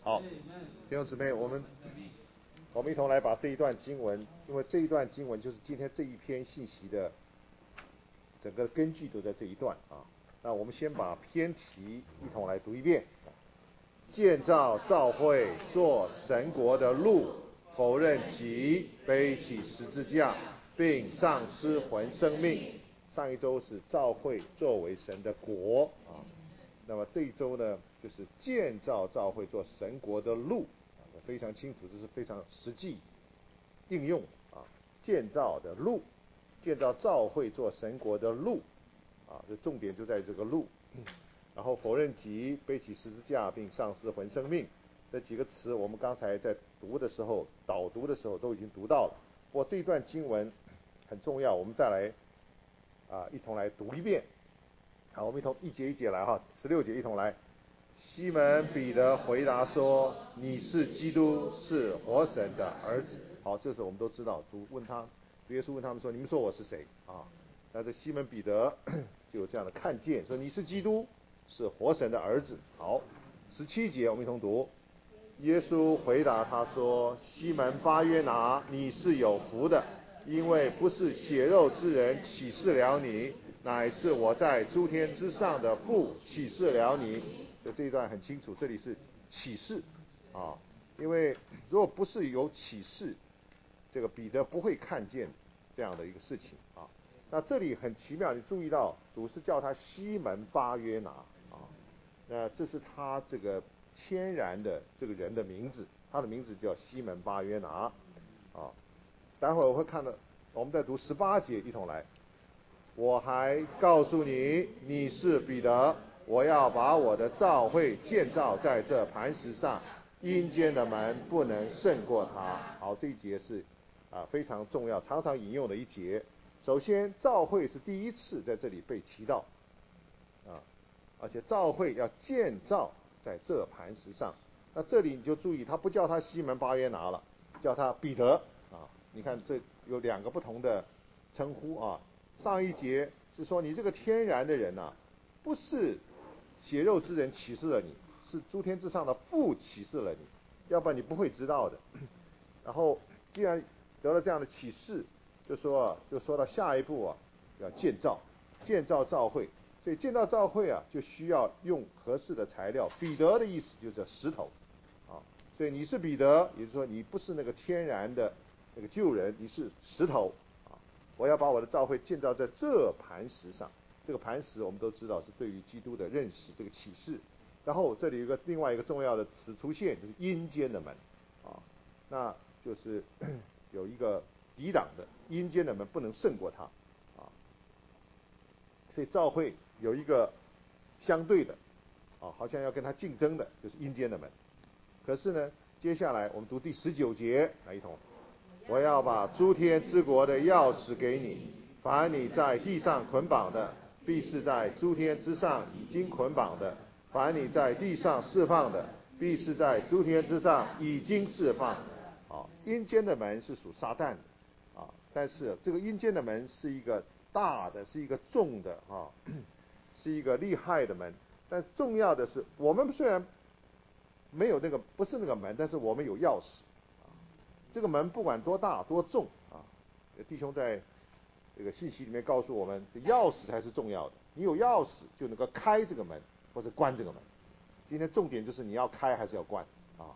好，弟兄姊妹，我们一同来把这一段经文，因为这一段经文就是今天这一篇信息的整个根据都在这一段啊。那我们先把篇题一同来读一遍：建造教会，做神国的路，否认己，背起十字架，并丧失魂生命。上一周是教会作为神的国啊，那么这一周呢，就是建造教会做神国的路啊，非常清楚，这是非常实际应用啊，建造的路，建造教会做神国的路啊，这重点就在这个路。然后否认己，背起十字架，并丧失魂生命，这几个词我们刚才在读的时候，导读的时候都已经读到了。不过这一段经文很重要，我们再来一同来读一遍。好，我们一节一节来哈，16节一同来。西门彼得回答说：“你是基督，是活神的儿子。”好，这时候我们都知道，主耶稣问他们说：“你们说我是谁？”啊，那这西门彼得就有这样的看见，说：“你是基督，是活神的儿子。”好，17节我们一同读。耶稣回答他说：“西门巴约拿，你是有福的，因为不是血肉之人启示了你，乃是我在诸天之上的父启示了你。”这一段很清楚，这里是启示啊，因为如果不是有启示，这个彼得不会看见这样的一个事情啊。那这里很奇妙，你注意到主是叫他西门巴约拿啊，那这是他这个天然的这个人的名字，他的名字叫西门巴约拿啊。待会儿我会看到，我们再读18节一同来。我还告诉你，你是彼得，我要把我的教会建造在这磐石上，阴间的门不能胜过它。好，这一节是非常重要，常常引用的一节。首先，教会是第一次在这里被提到啊，而且教会要建造在这磐石上。那这里你就注意，他不叫他西门巴约拿了，叫他彼得啊。你看这有2个不同的称呼啊。上一节是说你这个天然的人啊，不是血肉之人启示了你，是诸天之上的父启示了你，要不然你不会知道的。然后既然得了这样的启示，就说到下一步啊，要建造教会。所以建造教会啊，就需要用合适的材料。彼得的意思就是石头啊，所以你是彼得，也就是说你不是那个天然的那个旧人，你是石头啊。我要把我的教会建造在这磐石上。这个磐石我们都知道是对于基督的认识，这个启示。然后这里有另外一个重要的词出现，就是阴间的门啊，那就是有一个抵挡的阴间的门不能胜过它啊。所以教会有一个相对的啊，好像要跟它竞争的，就是阴间的门。可是呢，接下来我们读第19节，来一同。我要把诸天之国的钥匙给你，凡你在地上捆绑的，必是在诸天之上已经捆绑的；凡你在地上释放的，必是在诸天之上已经释放。好，阴间的门是属撒旦的啊，但是这个阴间的门是一个大的，是一个重的啊，是一个厉害的门。但重要的是，我们虽然没有不是那个门，但是我们有钥匙。这个门不管多大多重啊，弟兄在这个信息里面告诉我们，这钥匙才是重要的。你有钥匙就能够开这个门或者关这个门。今天重点就是你要开还是要关啊。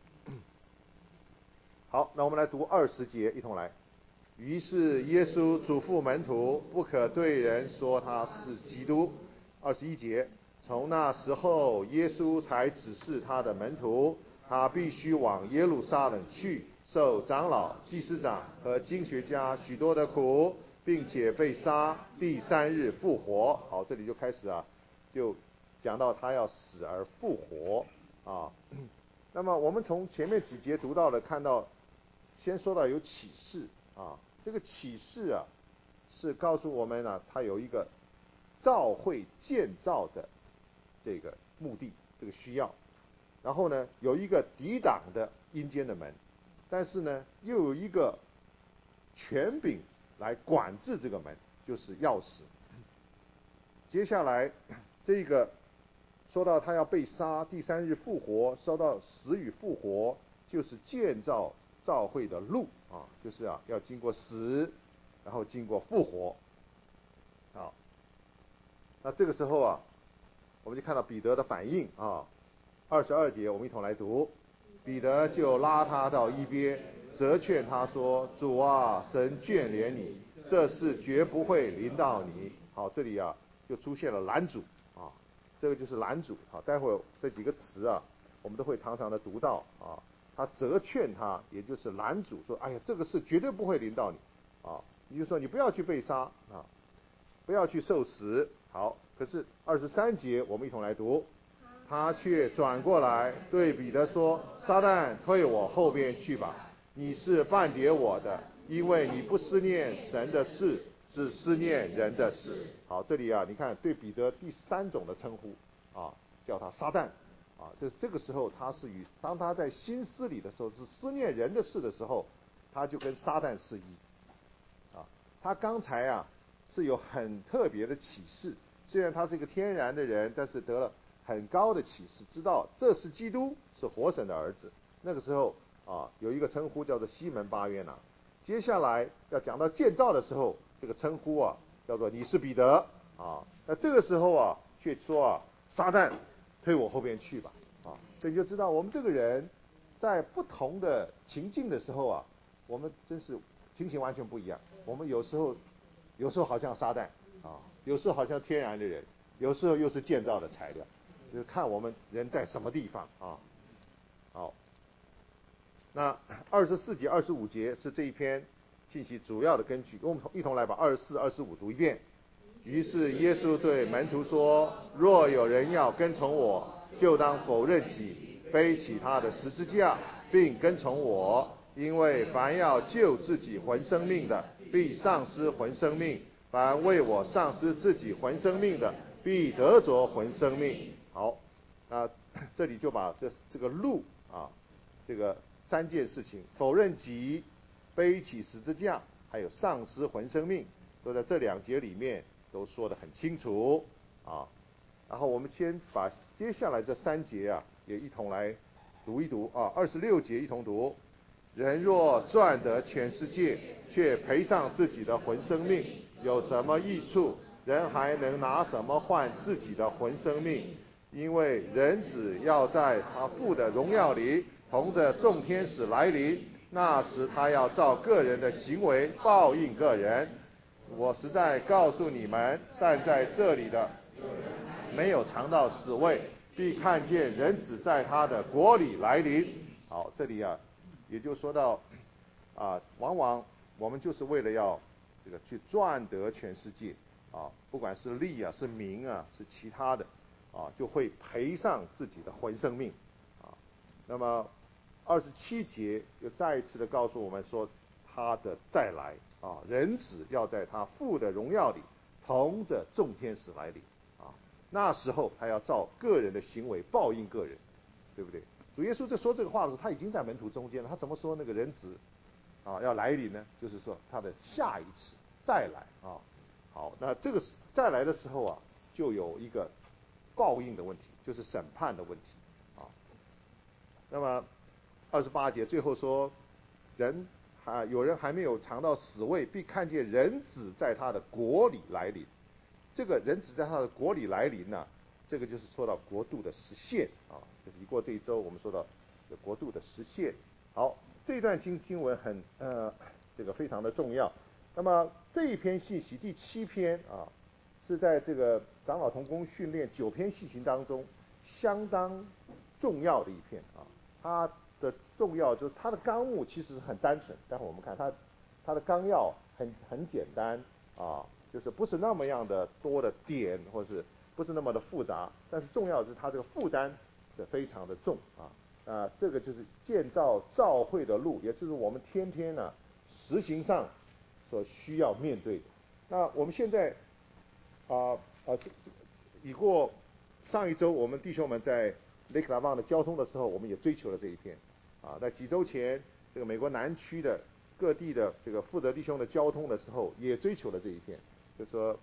好，那我们来读20节，一同来。于是耶稣嘱咐门徒，不可对人说他是基督。21节，从那时候耶稣才指示他的门徒，他必须往耶路撒冷去，受长老、祭司长和经学家许多的苦，并且被杀，第3日复活。好，这里就开始就讲到他要死而复活啊。那么我们从前面几节读到了，看到先说到有启示啊，这个启示是告诉我们他有一个教会建造的这个目的，这个需要。然后呢，有一个抵挡的阴间的门，但是呢，又有一个权柄来管制这个门，就是钥匙。接下来这个说到他要被杀，第3日复活，说到死与复活，就是建造教会的路啊，就是要经过死，然后经过复活。好，那这个时候我们就看到彼得的反应22节我们一同来读。彼得就拉他到一边，责劝他说：主啊，神眷怜你，这事绝不会临到你。好，这里就出现了拦阻这个就是拦阻。好，待会儿这几个词我们都会常常的读到他责劝他，也就是拦阻，说哎呀，这个事绝对不会临到你也就是说你不要去被杀不要去受死。好，可是23节我们一同来读。他却转过来对彼得说：撒旦，退我后边去吧，你是半跌我的，因为你不思念神的事，只思念人的事。好，这里你看对彼得第3种的称呼叫他撒旦就是这个时候当他在心思里的时候是思念人的事的时候，他就跟撒旦是一他刚才是有很特别的启示，虽然他是一个天然的人，但是得了很高的启示，知道这是基督，是活神的儿子。那个时候有一个称呼叫做西门巴约拿。接下来要讲到建造的时候，这个称呼叫做你是彼得那这个时候却说撒旦，退我后边去吧这你就知道我们这个人在不同的情境的时候我们真是情形完全不一样。我们有时候好像撒旦有时候好像天然的人，有时候又是建造的材料，就是看我们人在什么地方好，那24节、25节是这一篇信息主要的根据。我们一同来把24、25读一遍。于是耶稣对门徒说：若有人要跟从我，就当否认己，背起他的十字架，并跟从我。因为凡要救自己魂生命的，必丧失魂生命；凡为我丧失自己魂生命的，必得着魂生命。好，那这里就把这个路这个3件事情，否认己、背起十字架，还有丧失魂生命，都在这2节里面都说得很清楚然后我们先把接下来这3节也一同来读一读26节一同读。人若赚得全世界，却赔上自己的魂生命，有什么益处？人还能拿什么换自己的魂生命？因为人子要在他父的荣耀里，同着众天使来临，那时他要照个人的行为报应个人。我实在告诉你们，站在这里的没有尝到死味，必看见人子在他的国里来临。好，这里也就说到往往我们就是为了要这个去赚得全世界不管是利是名是其他的就会赔上自己的魂生命那么27节又再一次的告诉我们说，他的再来人子要在他父的荣耀里，同着众天使来临那时候他要照个人的行为报应个人，对不对？主耶稣在说这个话的时候，他已经在门徒中间了，他怎么说那个人子要来临呢？就是说他的下一次再来好，那这个再来的时候就有一个报应的问题，就是审判的问题那么28节最后说，有人还没有尝到死味，必看见人子在他的国里来临。这个人子在他的国里来临这个就是说到国度的实现就是一过这一周我们说到国度的实现。好，这段经文这个非常的重要。那么这一篇信息第7篇是在这个长老同工训练9篇信息当中相当重要的一篇它的重要就是它的纲目其实很单纯，待会我们看它的纲要很简单就是不是那么样的多的点，或是不是那么的复杂，但是重要的是它这个负担是非常的重这个就是建造教会的路，也就是我们天天实行上所需要面对的。那我们现在已过上一周，我们弟兄们在雷克拉旺的交通的时候，我们也追求了这一篇在几周前，这个美国南区的各地的这个负责弟兄的交通的时候，也追求了这一篇，就是说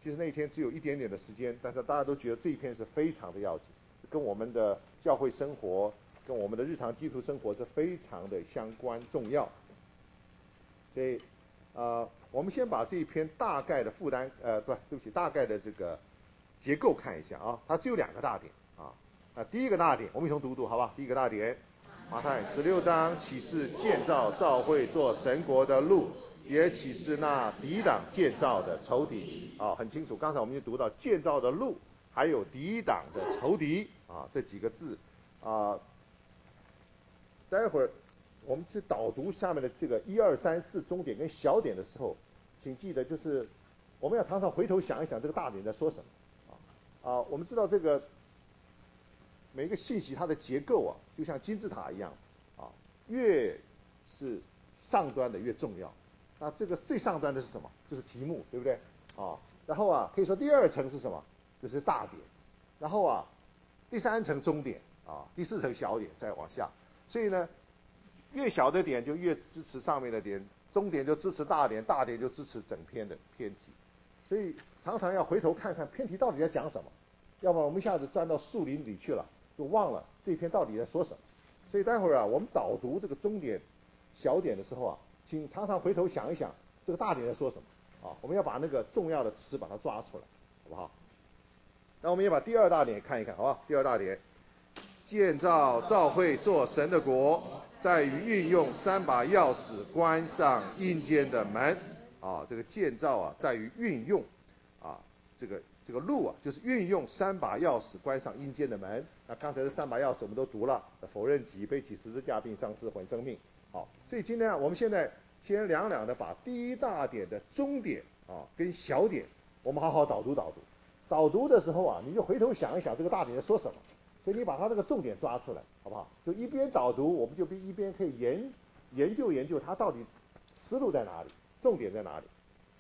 其实那一天只有一点点的时间，但是大家都觉得这一篇是非常的要紧，跟我们的教会生活，跟我们的日常基督徒生活是非常的相关重要。所以我们先把这一篇大概的负担对不起，大概的这个结构看一下啊，它只有2个大点啊。第一个大点我们一同读好吧？第一个大点，马太16章启示建造教会做神国的路，也启示那抵挡建造的仇敌啊，很清楚。刚才我们就读到建造的路，还有抵挡的仇敌啊这几个字啊。待会儿我们去导读下面的这个1、2、3、4中点跟小点的时候，请记得就是我们要常常回头想一想这个大点在说什么我们知道这个每一个信息它的结构就像金字塔一样越是上端的越重要。那这个最上端的是什么？就是题目，对不对然后可以说第2层是什么？就是大点。然后第3层中点第4层小点，再往下。所以呢，越小的点就越支持上面的点，中点就支持大点，大点就支持整篇的偏题。所以常常要回头看看偏题到底在讲什么，要不然我们一下子钻到树林里去了，就忘了这篇到底在说什么。所以待会儿我们导读这个中点、小点的时候请常常回头想一想这个大点在说什么我们要把那个重要的词把它抓出来，好不好？那我们也把第2大点看一看，好吧？第2大点，建造教会做神的国，在于运用3把钥匙关上阴间的门这个建造在于运用这个路就是运用3把钥匙关上阴间的门。那刚才这3把钥匙我们都读了，否认己，背起十字架，并丧失魂生命。好，所以今天我们现在先两的把第1大点的中点跟小点我们好好导读。导读的时候你就回头想一想这个大点在说什么，所以你把它这个重点抓出来，好不好？就一边导读，我们就一边可以研究它到底思路在哪里，重点在哪里。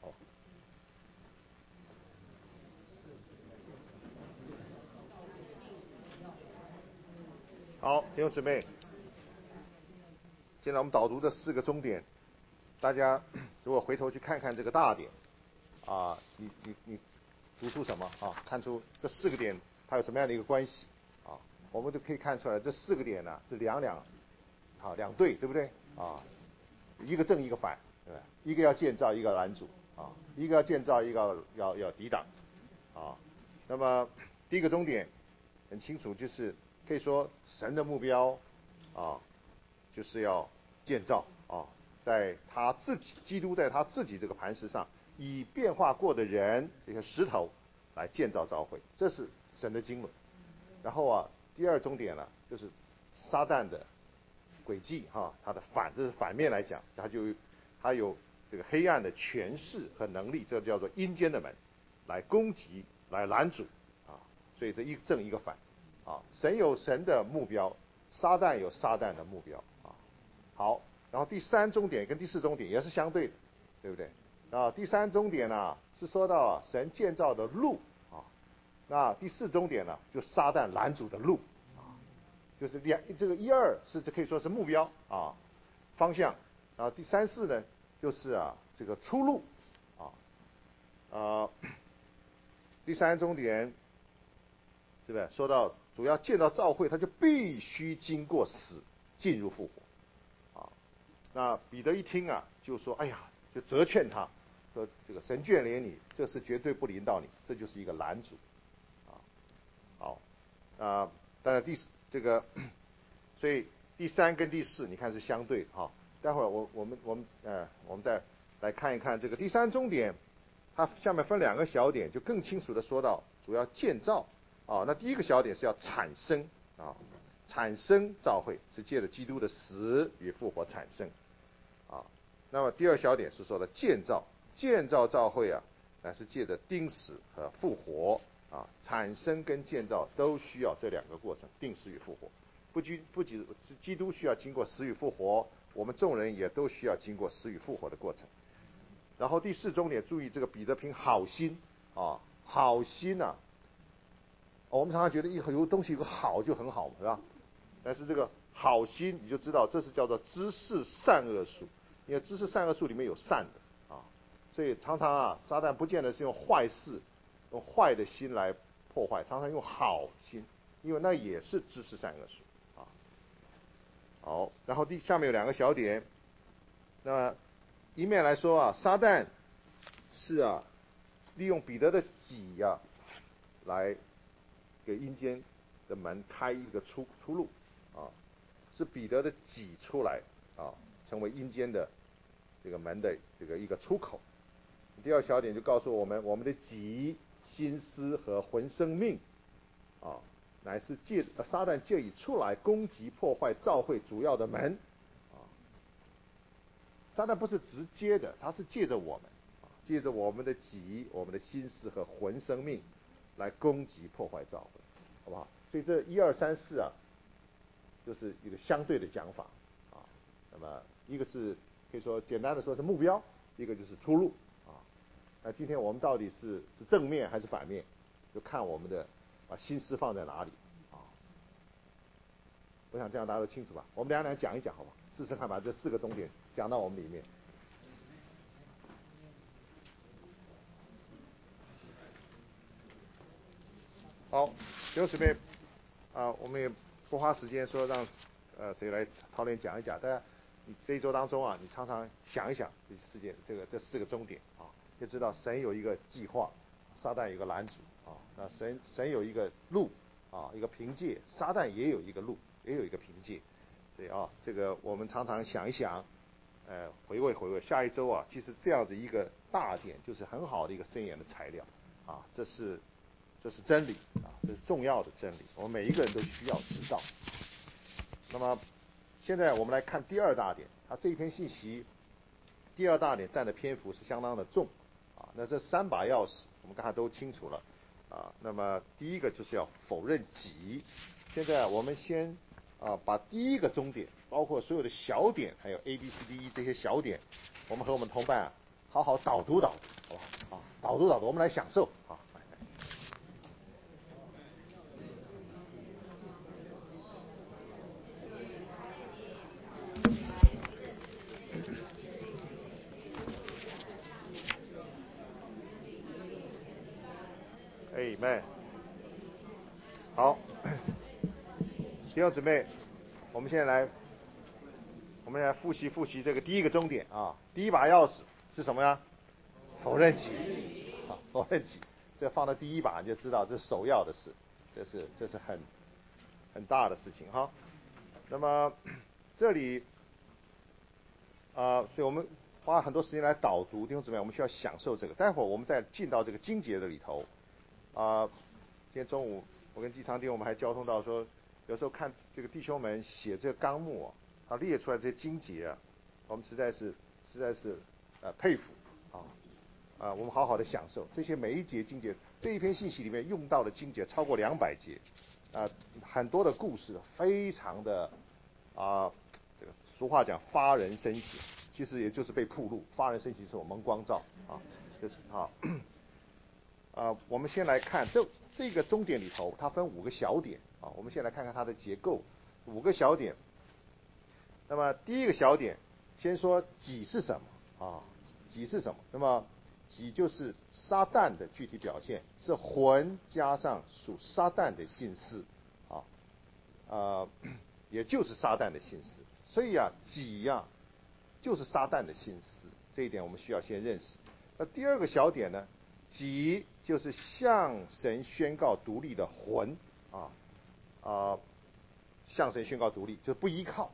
好，弟兄姊妹，现在我们导读的4个中点，大家如果回头去看看这个大点你读出什么看出这4个点它有什么样的一个关系我们就可以看出来这4个点呢是两对，对不对一个正一个反，对吧？一个要建造，一个拦阻一个要建造，一个要抵挡那么第一个终点很清楚，就是可以说神的目标就是要建造在他自己基督在他自己这个磐石上，以变化过的人这些石头来建造教会，这是神的经纶。然后第2终点呢，就是撒旦的诡计它的这是反面来讲，它有这个黑暗的权势和能力，这叫做阴间的门，来攻击来拦阻所以这一正一个反神有神的目标，撒旦有撒旦的目标好，然后第3终点跟第4终点也是相对的，对不对第3终点呢是说到神建造的路那第4终点呢就撒旦拦阻的路就是这个1、2是可以说是目标方向，然后第3、4呢就是这个出路第3终点是不是说到主要建造教会，他就必须经过死进入复活那彼得一听就说哎呀，就责劝他说这个神眷怜你，这事绝对不临到你，这就是一个拦阻好当然所以第3跟第4你看是相对的待会儿我们再来看一看这个第3终点，它下面分2个小点，就更清楚的说到主要建造那第1个小点是要产生产生教会是借着基督的死与复活产生那么第2小点是说的建造教会乃是借着钉死和复活产生跟建造都需要这2个过程，钉死与复活。不仅基督需要经过死与复活，我们众人也都需要经过死与复活的过程。然后第4终点，注意这个彼得凭好心好心我们常常觉得有东西有个好就很好嘛，是吧？但是这个好心你就知道，这是叫做知识善恶树，因为知识善恶树里面有善的所以常常撒旦不见得是用坏事用坏的心来破坏，常常用好心，因为那也是知识善恶树啊。好，然后下面有2个小点，那么一面来说啊，撒旦是利用彼得的己来给阴间的门开一个出路啊，是彼得的己出来成为阴间的这个门的这个一个出口。第2小点就告诉我们，我们的己、心思和魂生命乃是撒旦借以出来攻击破坏教会主要的门撒旦不是直接的，他是借着我们借着我们的己、我们的心思和魂生命来攻击破坏教会，好不好？所以这1、2、3、4就是一个相对的讲法那么一个是可以说简单的说是目标，一个就是出路那今天我们到底是正面还是反面，就看我们的把心思放在哪里我想这样大家都清楚吧？我们两讲一讲，好吧？试试看把这4个重点讲到我们里面。好，弟兄姊妹我们也不花时间说让谁来操练讲一讲，大家你这一周当中你常常想一想这4个重点就知道神有一个计划，撒旦有一个拦阻那神有一个路一个凭借，撒旦也有一个路，也有一个凭借。对这个我们常常想一想回味，下一周其实这样子一个大点就是很好的一个箴言的材料这是真理这是重要的真理，我们每一个人都需要知道。那么现在我们来看第2大点，它这一篇信息第2大点占的篇幅是相当的重那这3把钥匙我们刚才都清楚了那么第一个就是要否认己。现在我们先把第1个中点，包括所有的小点，还有 ABCDE 这些小点，我们和我们同伴好好导读，好吧导读，我们来享受Amen。好，弟兄姊妹，我们现在来复习这个第1个重点第1把钥匙是什么呀？否认己否认己，这放到第1把你就知道这是首要的事，这是很大的事情那么这里所以我们花很多时间来导读，弟兄姊妹，我们需要享受这个。待会儿我们再进到这个经节的里头今天中午我跟季长弟我们还交通到说，有时候看这个弟兄们写这个纲目他列出来这些经节我们实在是佩服我们好好的享受这些每一节经节，这一篇信息里面用到的经节超过200节很多的故事非常的这个俗话讲发人深省，其实也就是被暴露，发人深省是我蒙光照我们先来看这个中点里头，它分5个小点我们先来看看它的结构，5个小点。那么第1个小点，先说己是什么己是什么？那么己就是撒旦的具体表现，是魂加上属撒旦的心思也就是撒旦的心思。所以己就是撒旦的心思，这一点我们需要先认识。那第2个小点呢，己就是向神宣告独立的魂向神宣告独立就是不依靠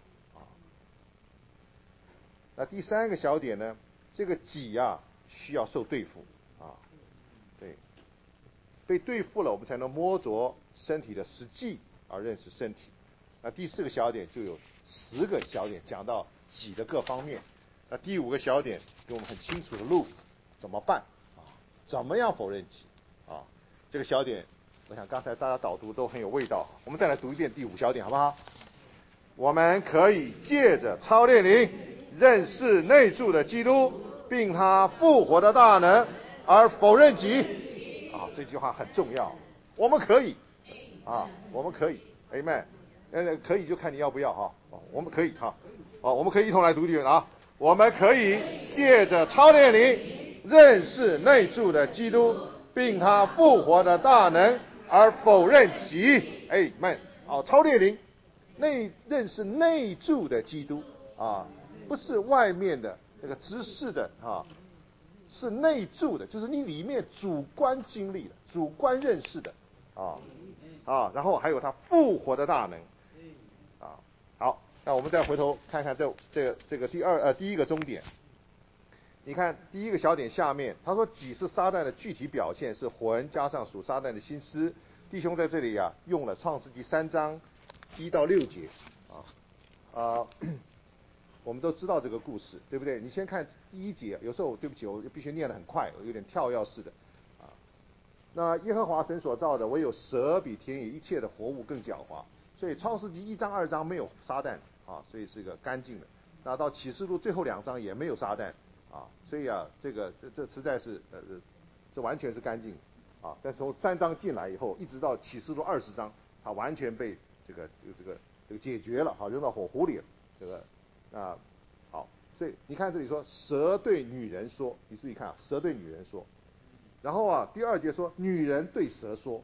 那第3个小点呢，这个己需要受对付对，被对付了我们才能摸着身体的实际而认识身体。那第4个小点就有10个小点讲到己的各方面。那第5个小点给我们很清楚的路怎么办怎么样否认己这个小点我想刚才大家导读都很有味道，我们再来读一遍第5小点好不好？我们可以借着操练灵认识内住的基督，并他复活的大能，而否认己这句话很重要。我们可以我们可以 Amen。可以就看你要不要我们可以我们可以一同来读一遍我们可以借着操练灵认识内住的基督， 并他复活的大能，而否认其。哎们，超列灵，认识内住的基督啊，不是外面的那个知识的啊，是内住的，就是你里面主观经历的、主观认识的然后还有他复活的大能啊。好，那我们再回头看看这个第一个终点。你看第一个小点下面，他说己是撒旦的具体表现，是魂加上属撒旦的心思。弟兄在这里用了创世纪3章1到6节我们都知道这个故事，对不对？你先看第1节，有时候对不起，我必须念得很快，有点跳跃式的那耶和华神所造的，唯有蛇比田野一切的活物更狡猾。所以创世纪1章2章没有撒旦所以是个干净的。那到启示录最后2章也没有撒旦所以这实在是这完全是干净但是从3章进来以后，一直到启示录20章，它完全被这个解决了扔到火湖里了好，所以你看这里说蛇对女人说，你注意看蛇对女人说，然后第2节说女人对蛇说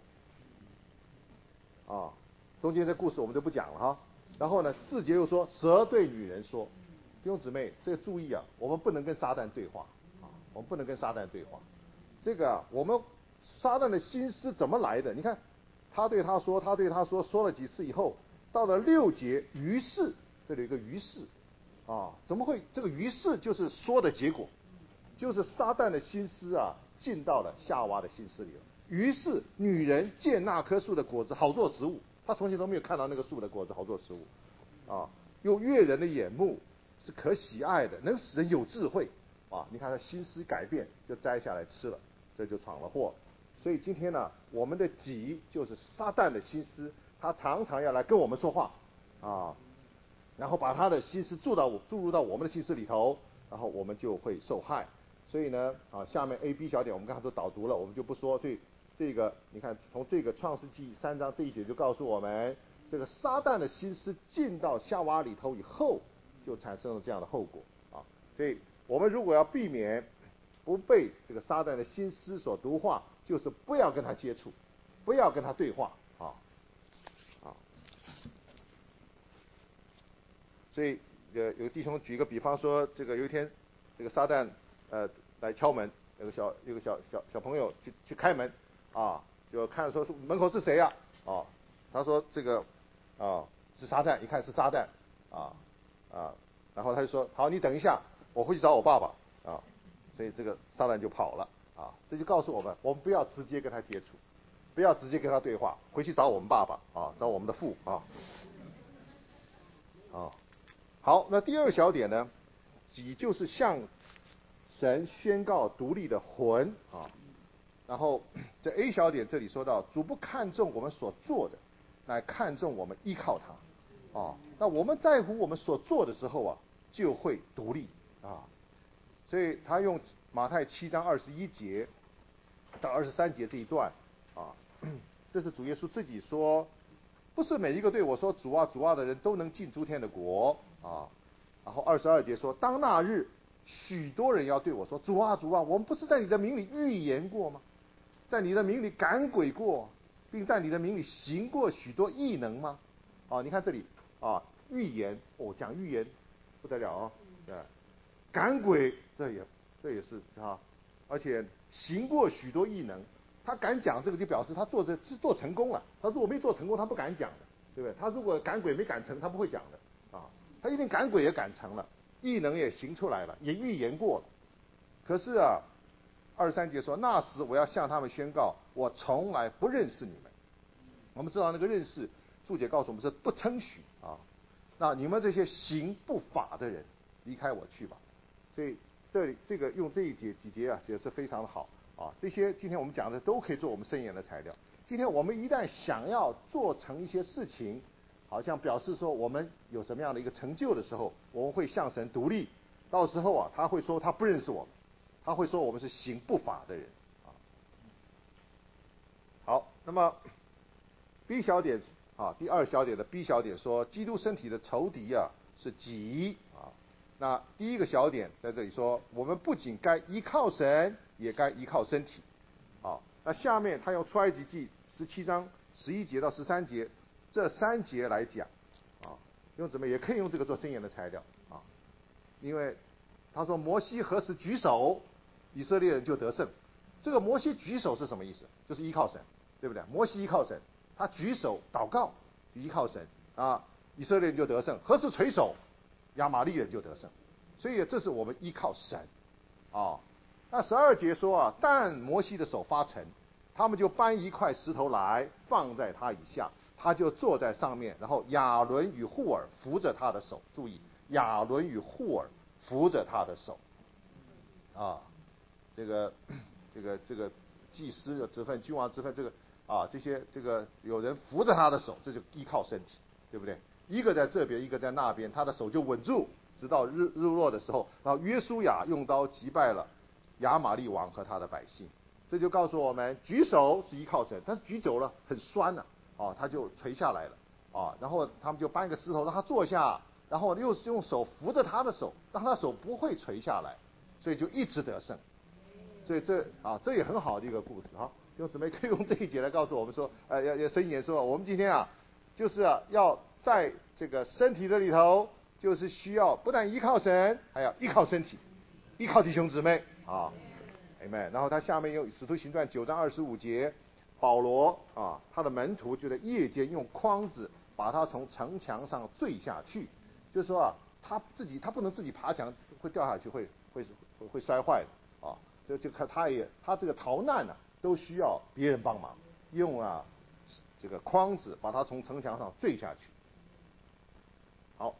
中间的故事我们就不讲了然后呢4节又说蛇对女人说。弟兄姊妹，这个注意我们不能跟撒旦对话我们不能跟撒旦对话。这个我们撒旦的心思怎么来的？你看，他对他说，说了几次以后，到了6节，于是这里有一个于是怎么会？这个于是就是说的结果，就是撒旦的心思进到了夏娃的心思里了。于是女人见那棵树的果子好做食物，她从前都没有看到那个树的果子好做食物又悦人的眼目，是可喜爱的，能使人有智慧你看他心思改变，就摘下来吃了，这就闯了祸。所以今天呢，我们的己就是撒旦的心思，他常常要来跟我们说话然后把他的心思注入到我们的心思里头，然后我们就会受害。所以呢下面 A、B 小点我们刚才都导读了，我们就不说。所以这个你看，从这个创世纪3章这一节就告诉我们，这个撒旦的心思进到夏娃里头以后，就产生了这样的后果所以我们如果要避免不被这个撒旦的心思所毒化，就是不要跟他接触，不要跟他对话所以有弟兄举一个比方说，这个有一天这个撒旦来敲门，有个小朋友去开门就看说门口是谁他说这个是撒旦，一看是撒旦然后他就说好，你等一下，我回去找我爸爸所以这个撒旦就跑了这就告诉我们不要直接跟他接触，不要直接跟他对话，回去找我们爸爸找我们的父好，那第2小点呢，己就是向神宣告独立的魂然后这 A 小点这里说到，主不看重我们所做的，乃看重我们依靠他那我们在乎我们所做的时候就会独立所以他用马太7章21节到23节这一段这是主耶稣自己说，不是每一个对我说主啊主啊的人都能进诸天的国然后22节说，当那日许多人要对我说主啊主啊，我们不是在你的名里预言过吗？在你的名里赶鬼过，并在你的名里行过许多异能吗？你看这里预言讲预言不得了赶鬼这也是而且行过许多异能，他敢讲这个就表示他做成功了。他如果没做成功，他不敢讲的，对不对？他如果赶鬼没赶成，他不会讲的他一定赶鬼也赶成了，异能也行出来了，也预言过了。可是23节说，那时我要向他们宣告，我从来不认识你们。我们知道那个认识，注解告诉我们是不称许那你们这些行不法的人，离开我去吧。所以这个用这几节也是非常的好这些今天我们讲的都可以做我们申言的材料。今天我们一旦想要做成一些事情，好像表示说我们有什么样的一个成就的时候，我们会向神独立，到时候他会说他不认识我们，他会说我们是行不法的人好，那么 B 小点第2小点的 B 小点说，基督身体的仇敌是己那第一个小点在这里说，我们不仅该依靠神，也该依靠身体那下面他用出埃及记17章11节到13节这3节来讲啊，用怎么也可以用这个做箴言的材料啊，因为他说摩西何时举手，以色列人就得胜。这个摩西举手是什么意思？就是依靠神，对不对？摩西依靠神，他举手祷告，依靠神啊，以色列人就得胜。何时垂手，亚玛力人就得胜。所以这是我们依靠神啊。那12节说啊，但摩西的手发沉，他们就搬一块石头来放在他以下，他就坐在上面，然后亚伦与户尔扶着他的手。注意，亚伦与户尔扶着他的手啊，这个祭司的职分、君王职分，这些有人扶着他的手，这就依靠身体，对不对？一个在这边，一个在那边，他的手就稳住，直到日落的时候，然后约书亚用刀击败了亚玛利王和他的百姓。这就告诉我们，举手是依靠神，但是举久了很酸了他就垂下来了然后他们就搬一个石头让他坐下，然后又用手扶着他的手，让他手不会垂下来，所以就一直得胜。所以这也很好的一个故事用姊妹可以用这一节来告诉我们说，箴言说，我们今天就是要在这个身体的里头，就是需要不但依靠神，还要依靠身体，依靠弟兄姊妹Amen。然后他下面用使徒行传9章25节，保罗他的门徒就在夜间用筐子把他从城墙上坠下去，就是说他不能自己爬墙，会掉下去，会摔坏的就看他这个逃难都需要别人帮忙，用这个筐子把他从城墙上坠下去。好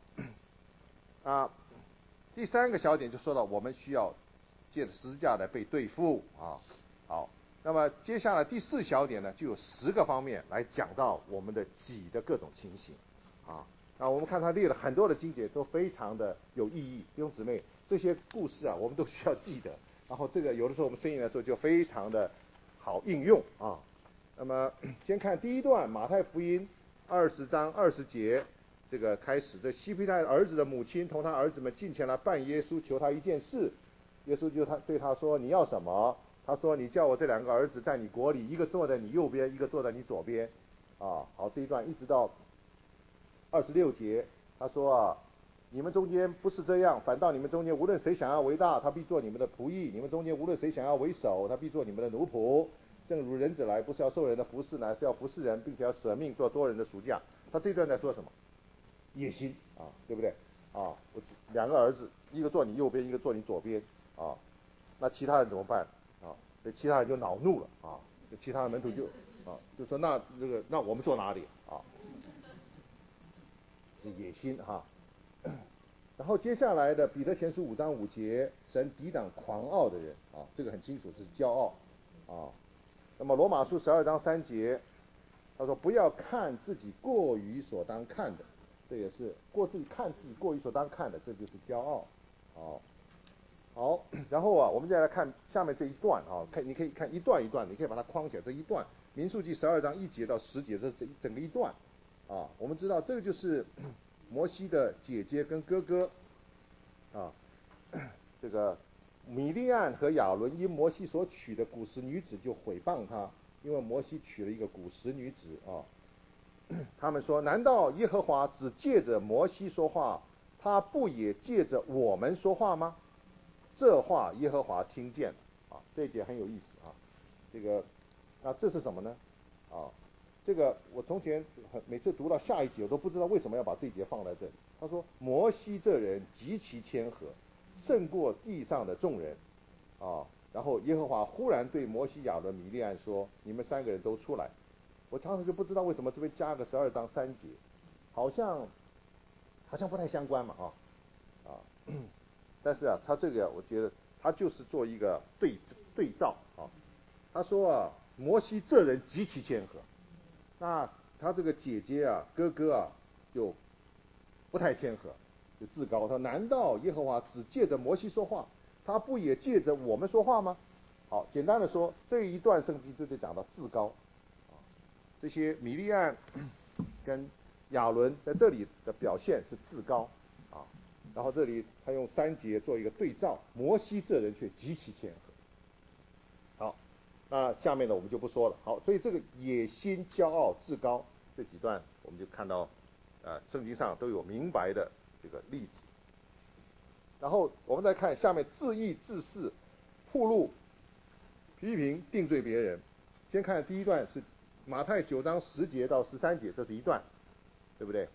第3个小点就说到我们需要借着十字架来被对付好，那么接下来第4小点呢，就有10个方面来讲到我们的己的各种情形那我们看他列了很多的经节，都非常的有意义。弟兄姊妹，这些故事我们都需要记得，然后这个有的时候我们圣经来说就非常的好应用那么先看第一段，马太福音20章20节，这个开始，这西庇太儿子的母亲同他儿子们进前来办耶稣，求他一件事。耶稣就对他说，你要什么？他说，你叫我这2个儿子在你国里，一个坐在你右边，一个坐在你左边好，这一段一直到26节，他说你们中间不是这样，反倒你们中间无论谁想要为大，他必做你们的仆役；你们中间无论谁想要为首，他必做你们的奴仆。正如人子来，不是要受人的服侍，乃是要服侍人，并且要舍命做多人的赎价。他这段在说什么？野心对不对我2个儿子，一个坐你右边，一个坐你左边那其他人怎么办所以其他人就恼怒了其他的门徒就说那我们坐哪里野心然后接下来的彼得前书5章5节，神抵挡狂傲的人这个很清楚，这是骄傲那么罗马书12章3节，他说不要看自己过于所当看的，这也是看自己过于所当看的，这就是骄傲好，然后我们再来看下面这一段你可以看一段一段，你可以把它框起来。这一段民数记12章1节到10节，这是整个一段我们知道这个就是摩西的姐姐跟哥哥这个米利暗和亚伦因摩西所娶的古时女子就毁谤他，因为摩西娶了一个古时女子他们说，难道耶和华只借着摩西说话，他不也借着我们说话吗？这话耶和华听见了这一节很有意思这是什么呢这个我从前每次读到下一节，我都不知道为什么要把这一节放在这里。他说摩西这人极其谦和，胜过地上的众人然后耶和华忽然对摩西、亚伦、米利暗说，你们3个人都出来。我常常就不知道为什么这边加个12章3节，好像不太相关嘛但是他这个我觉得他就是做一个对照他说摩西这人极其谦和，那他这个姐姐哥哥就不太谦和，就自高。他说难道耶和华只借着摩西说话，他不也借着我们说话吗？好，简单的说，这一段圣经就在讲到自高这些米利暗跟亚伦在这里的表现是自高然后这里他用3节做一个对照，摩西这人却极其谦和。好， 下面的我们就不说了。好，所以这个野心、骄傲、自高这几段，我们就看到，圣经上都有明白的这个例子。然后我们再看下面自义、自恃、铺路、批评、定罪别人。先看第一段是马太9章10节到13节，这是一段，对不对？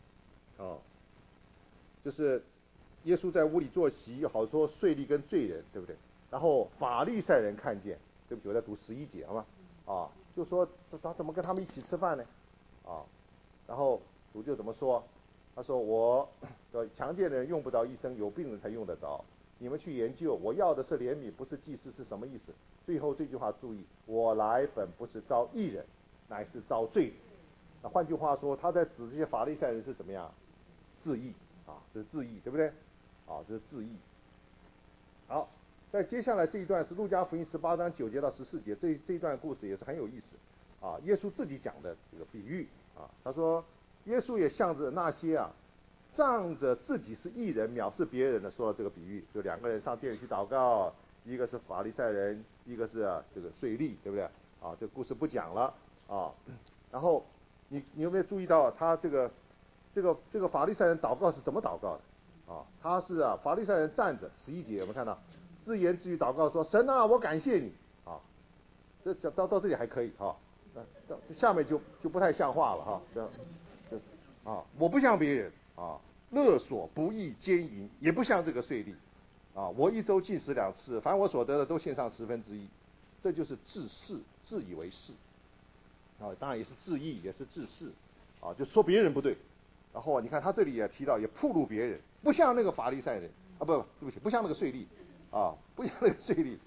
就是耶稣在屋里坐席，好说税吏跟罪人，对不对？然后法利赛人看见，对不起，我在读11节，好吗？就说他怎么跟他们一起吃饭呢？然后主就怎么说？他说我强健的人用不着医生，有病人才用得着。你们去研究，我要的是怜悯，不是祭司，是什么意思？最后这句话注意，我来本不是招义人，乃是招罪人。那换句话说，他在指这些法利赛人是怎么样？自义这是自义，对不对？这是自义。好，在接下来这一段是路加福音18章9节到14节，这一段故事也是很有意思耶稣自己讲的这个比喻他说耶稣也向着那些仗着自己是义人藐视别人的说了这个比喻，就两个人上殿里去祷告，一个是法利赛人，一个是这个税吏，对不对？这个故事不讲了然后你有没有注意到他这个法利赛人祷告是怎么祷告的他是法利赛人站着11节我们看到自言自语祷告说神我感谢你这到这里还可以下面就不太像话了我不像别人勒索不义奸淫，也不像这个税吏我一周进食2次，凡我所得的都献上1/10，这就是自恃，自以为是当然也是自义，也是自恃就说别人不对。然后你看他这里也提到，也暴露别人，不像那个法利赛人对不起，不像那个税吏不像那个税吏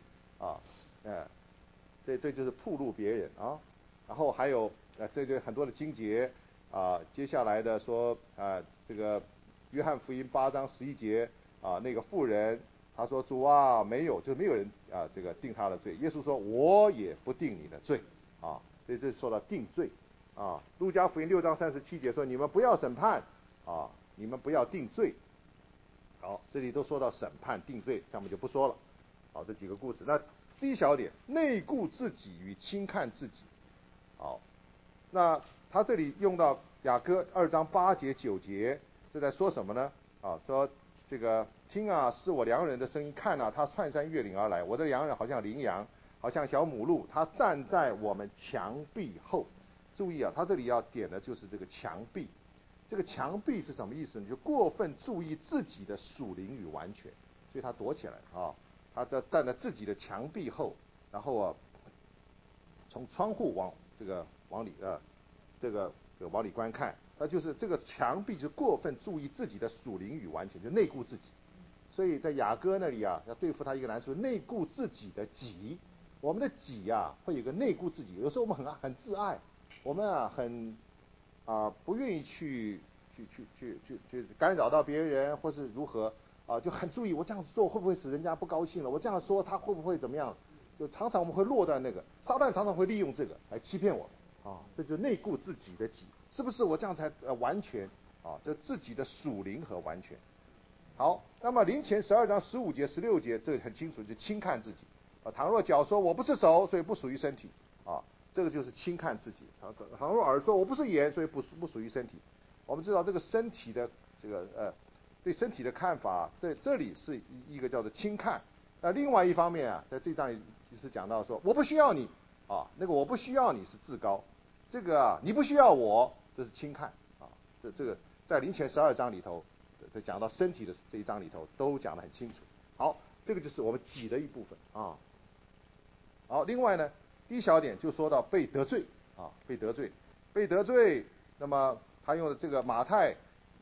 所以这就是暴露别人然后还有这个很多的经节接下来的说这个约翰福音8章11节那个妇人他说主没有，就没有人这个定他的罪。耶稣说我也不定你的罪所以这说到定罪路加福音6章37节说你们不要审判你们不要定罪。好，这里都说到审判定罪，下面就不说了这几个故事。那第一小点，内顾自己与轻看自己那他这里用到雅歌2章8节9节，这在说什么呢说这个听是我良人的声音，看他窜山越岭而来，我的良人好像羚羊，好像小母鹿，他站在我们墙壁后。注意他这里要点的就是这个墙壁。这个墙壁是什么意思呢？就过分注意自己的属灵与完全，所以他躲起来他站在自己的墙壁后，然后从窗户往里往里观看，那就是这个墙壁就过分注意自己的属灵与完全，就内顾自己。所以在雅歌那里要对付他一个难处，内顾自己的己。我们的己会有个内顾自己，有时候我们很自爱，我们很不愿意去干扰到别人，或是如何就很注意我这样子做会不会使人家不高兴了，我这样说他会不会怎么样，就常常我们会落在那个撒旦常常会利用这个来欺骗我们这就是内顾自己的己，是不是我这样才完全这自己的属灵和完全。好，那么林前12章15节16节这个很清楚，就轻看自己倘若脚说我不是手，所以不属于身体这个就是轻看自己倘若耳说我不是眼，所以不属于身体。我们知道这个身体的这个对身体的看法，这里是一个叫做轻看。那另外一方面在这章里就是讲到说我不需要你那个我不需要你是至高，这个你不需要我，这是轻看这个在林前12章里头讲到身体的这一章里头都讲得很清楚。好，这个就是我们己的一部分好，另外呢第一小点就说到被得罪被得罪。那么他用的这个马太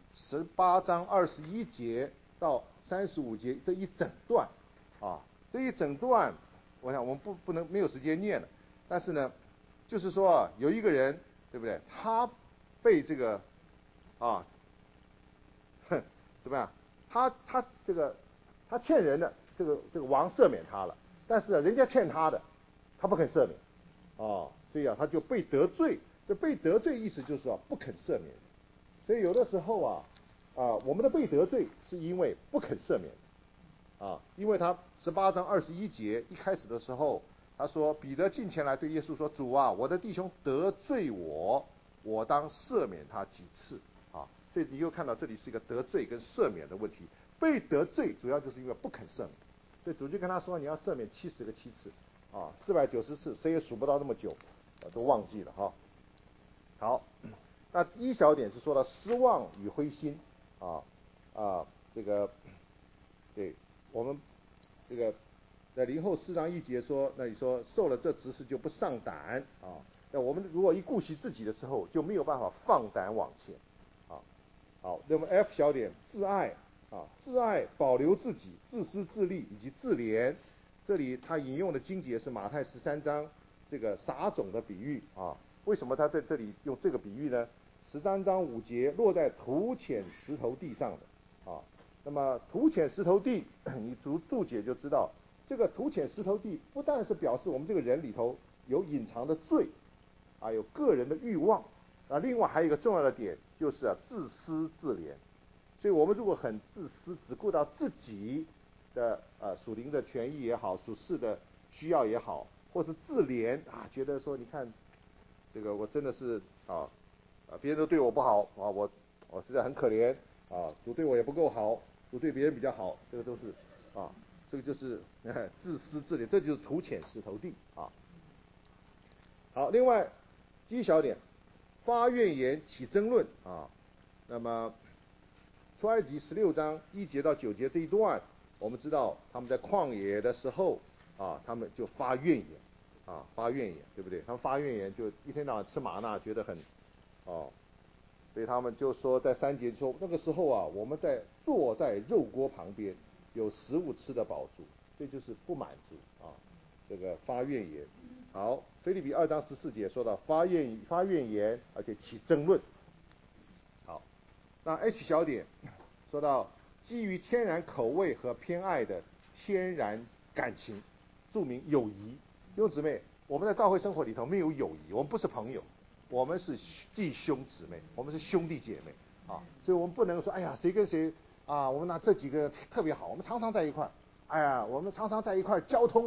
18章21节到35节这一整段这一整段我想我们不能没有时间念了，但是呢就是说有一个人对不对，他被这个怎么样，他这个他欠人的这个王赦免他了，但是人家欠他的他不肯赦免所以他就被得罪。这被得罪意思就是说不肯赦免。所以有的时候我们的被得罪是因为不肯赦免因为他18章21节一开始的时候他说彼得近前来对耶稣说：“主啊，我的弟兄得罪我，我当赦免他几次？”啊，所以你又看到这里是一个得罪跟赦免的问题。被得罪主要就是因为不肯赦免，所以主就跟他说：“你要赦免70个7次，啊，490次，谁也数不到那么久，都忘记了哈。”好，那一小点是说到失望与灰心，这个对我们这个在林后4章1节说，那你说受了这职事就不上胆啊。那我们如果一顾惜自己的时候，就没有办法放胆往前啊。好，那么 F 小点自爱啊，自爱保留自己，自私自利以及自怜。这里他引用的经节是马太13章这个撒种的比喻啊。为什么他在这里用这个比喻呢？13章5节落在土浅石头地上的啊。那么土浅石头地，你读注解就知道，这个土浅石头地不但是表示我们这个人里头有隐藏的罪啊，有个人的欲望啊，另外还有一个重要的点就是自私自怜。所以我们如果很自私，只顾到自己的属灵的权益也好，属世的需要也好，或是自怜啊，觉得说你看这个我真的是别人都对我不好啊，我实在很可怜啊，主对我也不够好，主对别人比较好，这个都是这个就是自私自怜，这就是土浅石头地啊。好，另外第一小点，发怨言起争论啊。那么出埃及16章1节到9节这一段，我们知道他们在旷野的时候他们就发怨言发怨言，对不对？他们发怨言就一天到晚吃玛纳，觉得很所以他们就说在3节说那个时候我们坐在肉锅旁边，有食物吃得饱足，这就是不满足这个发怨言。好，腓立比2章14节说到发怨言，而且起争论。好，那 H 小点说到基于天然口味和偏爱的天然感情，注明友谊。弟兄姊妹，我们在教会生活里头没有友谊，我们不是朋友，我们是弟兄姊妹，我们是兄弟姐妹所以我们不能说哎呀谁跟谁我们拿这几个特别好，我们常常在一块儿，我们常常在一块儿交通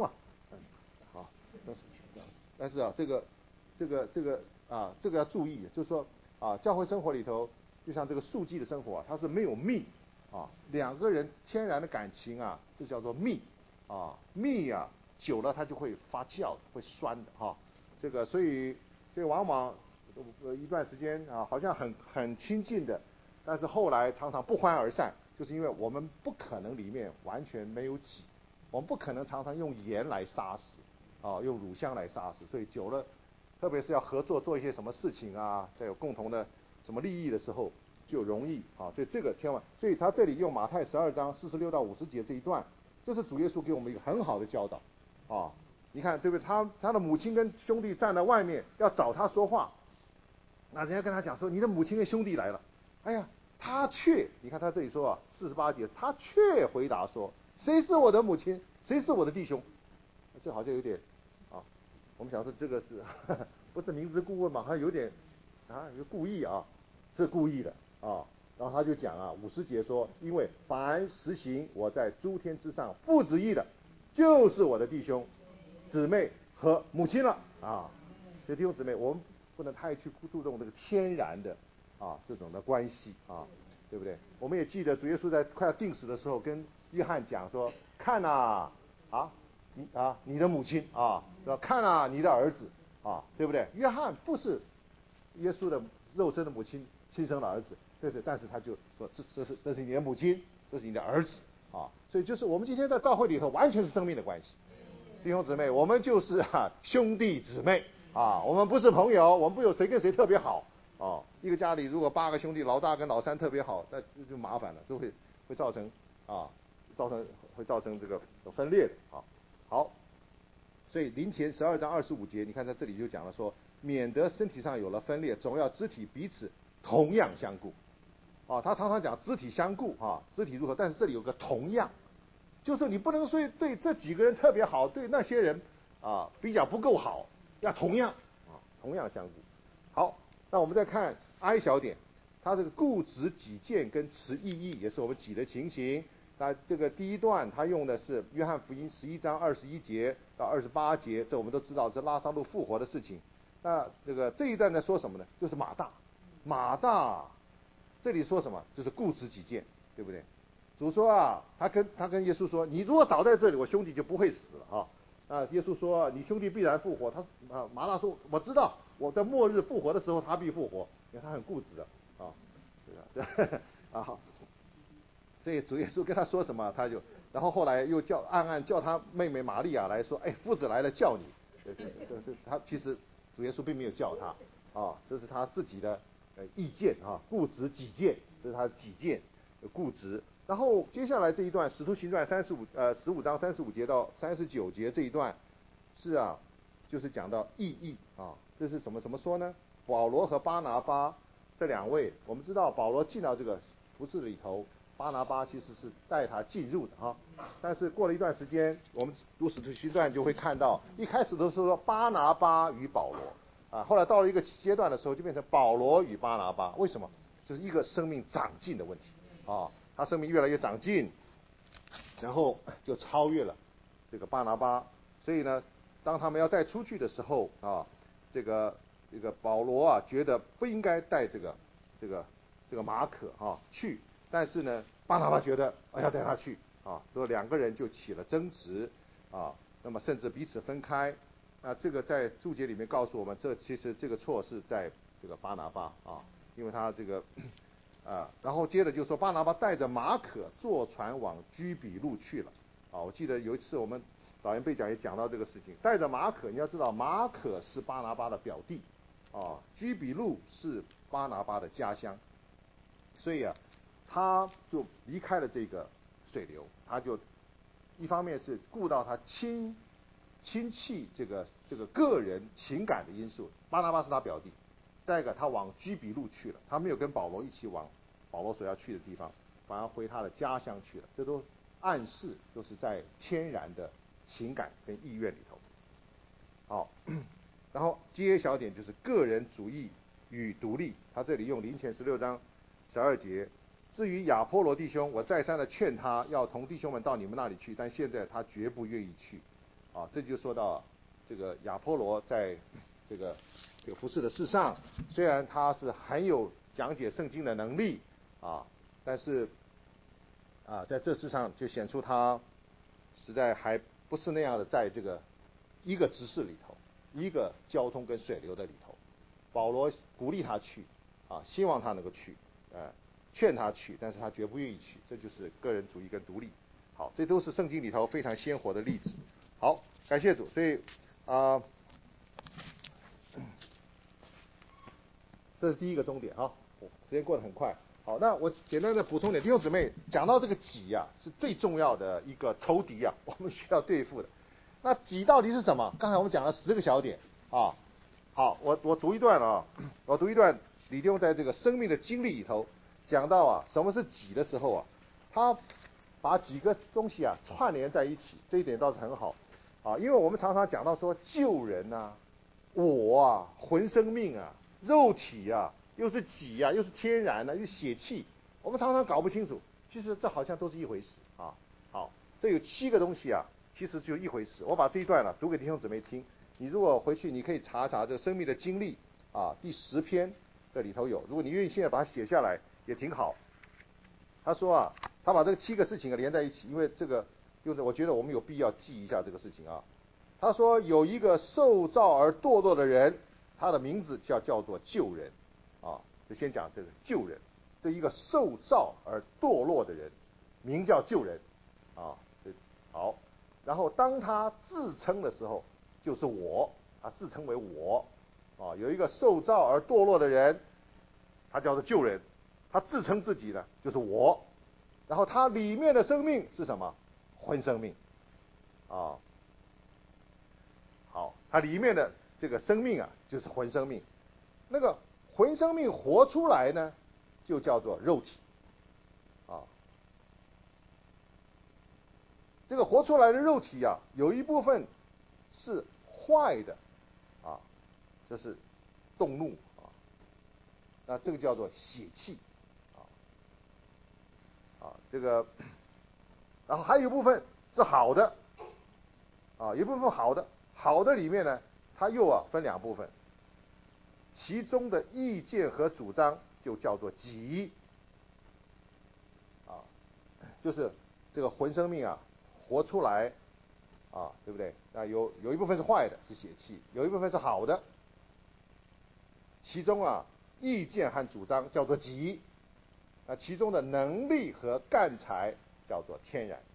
但是这个要注意，就是说教会生活里头，就像这个素祭的生活它是没有蜜两个人天然的感情这叫做蜜蜜久了它就会发酵，会酸的这个所以往往一段时间好像很亲近的，但是后来常常不欢而散，就是因为我们不可能里面完全没有己，我们不可能常常用盐来杀死用乳香来杀死，所以久了，特别是要合作做一些什么事情再有共同的什么利益的时候，就容易所以这个千万，所以他这里用马太12章46到50节这一段，这是主耶稣给我们一个很好的教导你看对不对？他的母亲跟兄弟站在外面要找他说话，那人家跟他讲说你的母亲跟兄弟来了，哎呀，他却你看他这里说48节，他却回答说，谁是我的母亲，谁是我的弟兄？这好像有点我们想说这个是不是明知故问嘛？好像有点有故意是故意的然后他就讲50节说，因为凡实行我在诸天之上父子义的，就是我的弟兄、姊妹和母亲了所以弟兄姊妹，我们不能太去注重这个天然的这种的关系对不对？我们也记得主耶稣在快要定死的时候，跟约翰讲说：“看你的母亲看你的儿子对不对？”约翰不是耶稣的肉身的母亲亲生的儿子，对不对？但是他就说这是你的母亲，这是你的儿子所以就是我们今天在教会里头完全是生命的关系，弟兄姊妹，我们就是兄弟姊妹我们不是朋友，我们不有谁跟谁特别好一个家里如果8个兄弟，老大跟老三特别好，那就麻烦了，都会造成这个分裂的好，所以林前12章25节，你看在这里就讲了说，免得身体上有了分裂，总要肢体彼此同样相顾他常常讲肢体相顾肢体如何，但是这里有个同样，就是你不能说对这几个人特别好，对那些人比较不够好，要同样同样相顾。好，那我们再看 I 小点，他这个固执己见跟持异议，也是我们己的情形， 那这个第一段他用的是约翰福音11章21节到28节，这我们都知道是拉撒路复活的事情。那这一段在说什么呢？就是马大，这里说什么？就是固执己见，对不对？主说啊，他跟耶稣说，你如果倒在这里，我兄弟就不会死了啊。耶稣说，你兄弟必然复活。马大说，我知道，我在末日复活的时候，他必复活。因为他很固执的啊，对吧？啊，所以主耶稣跟他说什么，然后后来又暗暗叫他妹妹玛利亚来说，哎，夫子来了叫你。这他其实主耶稣并没有叫他啊，这是他自己的意见啊，固执己见，这是他的己见，固执。然后接下来这一段《使徒行传》15章35节到39节这一段就是讲到意义啊，这是怎么说呢？保罗和巴拿巴这两位，我们知道保罗进到这个服事里头，巴拿巴其实是带他进入的啊。但是过了一段时间，我们读《使徒行传》就会看到，一开始都是说巴拿巴与保罗啊，后来到了一个阶段的时候，就变成保罗与巴拿巴。为什么？就是一个生命长进的问题啊。他生命越来越长进，然后就超越了这个巴拿巴。所以呢，当他们要再出去的时候啊，这个保罗啊觉得不应该带这个马可去，但是呢，巴拿巴觉得要带他去啊，所以两个人就起了争执啊，那么甚至彼此分开。那这个在注解里面告诉我们，其实这个错是在这个巴拿巴啊，因为他这个。然后接着就说巴拿巴带着马可坐船往居比路去了。我记得有一次我们导言备讲也讲到这个事情，带着马可，你要知道马可是巴拿巴的表弟，居比路是巴拿巴的家乡，所以他就离开了这个水流，他就一方面是顾到他亲戚这个个人情感的因素，巴拿巴是他表弟。再一个，他往居比路去了，他没有跟保罗一起往保罗所要去的地方，反而回他的家乡去了。这都暗示都是在天然的情感跟意愿里头。好，然后揭晓点就是个人主义与独立。他这里用林前16章12节。至于亚波罗弟兄，我再三的劝他要同弟兄们到你们那里去，但现在他绝不愿意去。这就说到这个亚波罗在这个服事的事上，虽然他是很有讲解圣经的能力但是在这事上就显出他实在还不是那样的，在这个一个执事里头，一个交通跟水流的里头，保罗鼓励他去希望他能够去，劝他去，但是他绝不愿意去，这就是个人主义跟独立。好，这都是圣经里头非常鲜活的例子。好，感谢主。所以这是第一个重点时间过得很快。好，那我简单的补充点，弟兄姊妹，讲到这个己是最重要的一个仇敌我们需要对付的。那己到底是什么？刚才我们讲了10个小点好，我读一段我读一段李弟兄在这个生命的经历里头讲到什么是己的时候他把几个东西串联在一起，这一点倒是很好因为我们常常讲到说救人我魂生命肉体又是己又是天然又是血气，我们常常搞不清楚，其实这好像都是一回事好，这有7个东西其实就一回事。我把这一段读给弟兄姊妹听，你如果回去你可以查查这生命的经历第10篇这里头有，如果你愿意现在把它写下来也挺好。他说他把这个7个事情连在一起，因为这个就是我觉得我们有必要记一下这个事情他说有一个受造而堕落的人，他的名字叫做救人就先讲这个救人，这一个受造而堕落的人名叫救人好，然后当他自称的时候就是我，他自称为我有一个受造而堕落的人，他叫做救人，他自称自己呢就是我，然后他里面的生命是什么？魂生命好，他里面的这个生命就是魂生命，那个魂生命活出来呢就叫做肉体这个活出来的肉体有一部分是坏的就是动怒那这个叫做血气这个然后还有一部分是好的，有一部分好的，好的里面呢，它又分两部分，其中的意见和主张就叫做己，就是这个魂生命活出来，对不对？有一部分是坏的，是血气；有一部分是好的，其中意见和主张叫做己，其中的能力和干才叫做天然。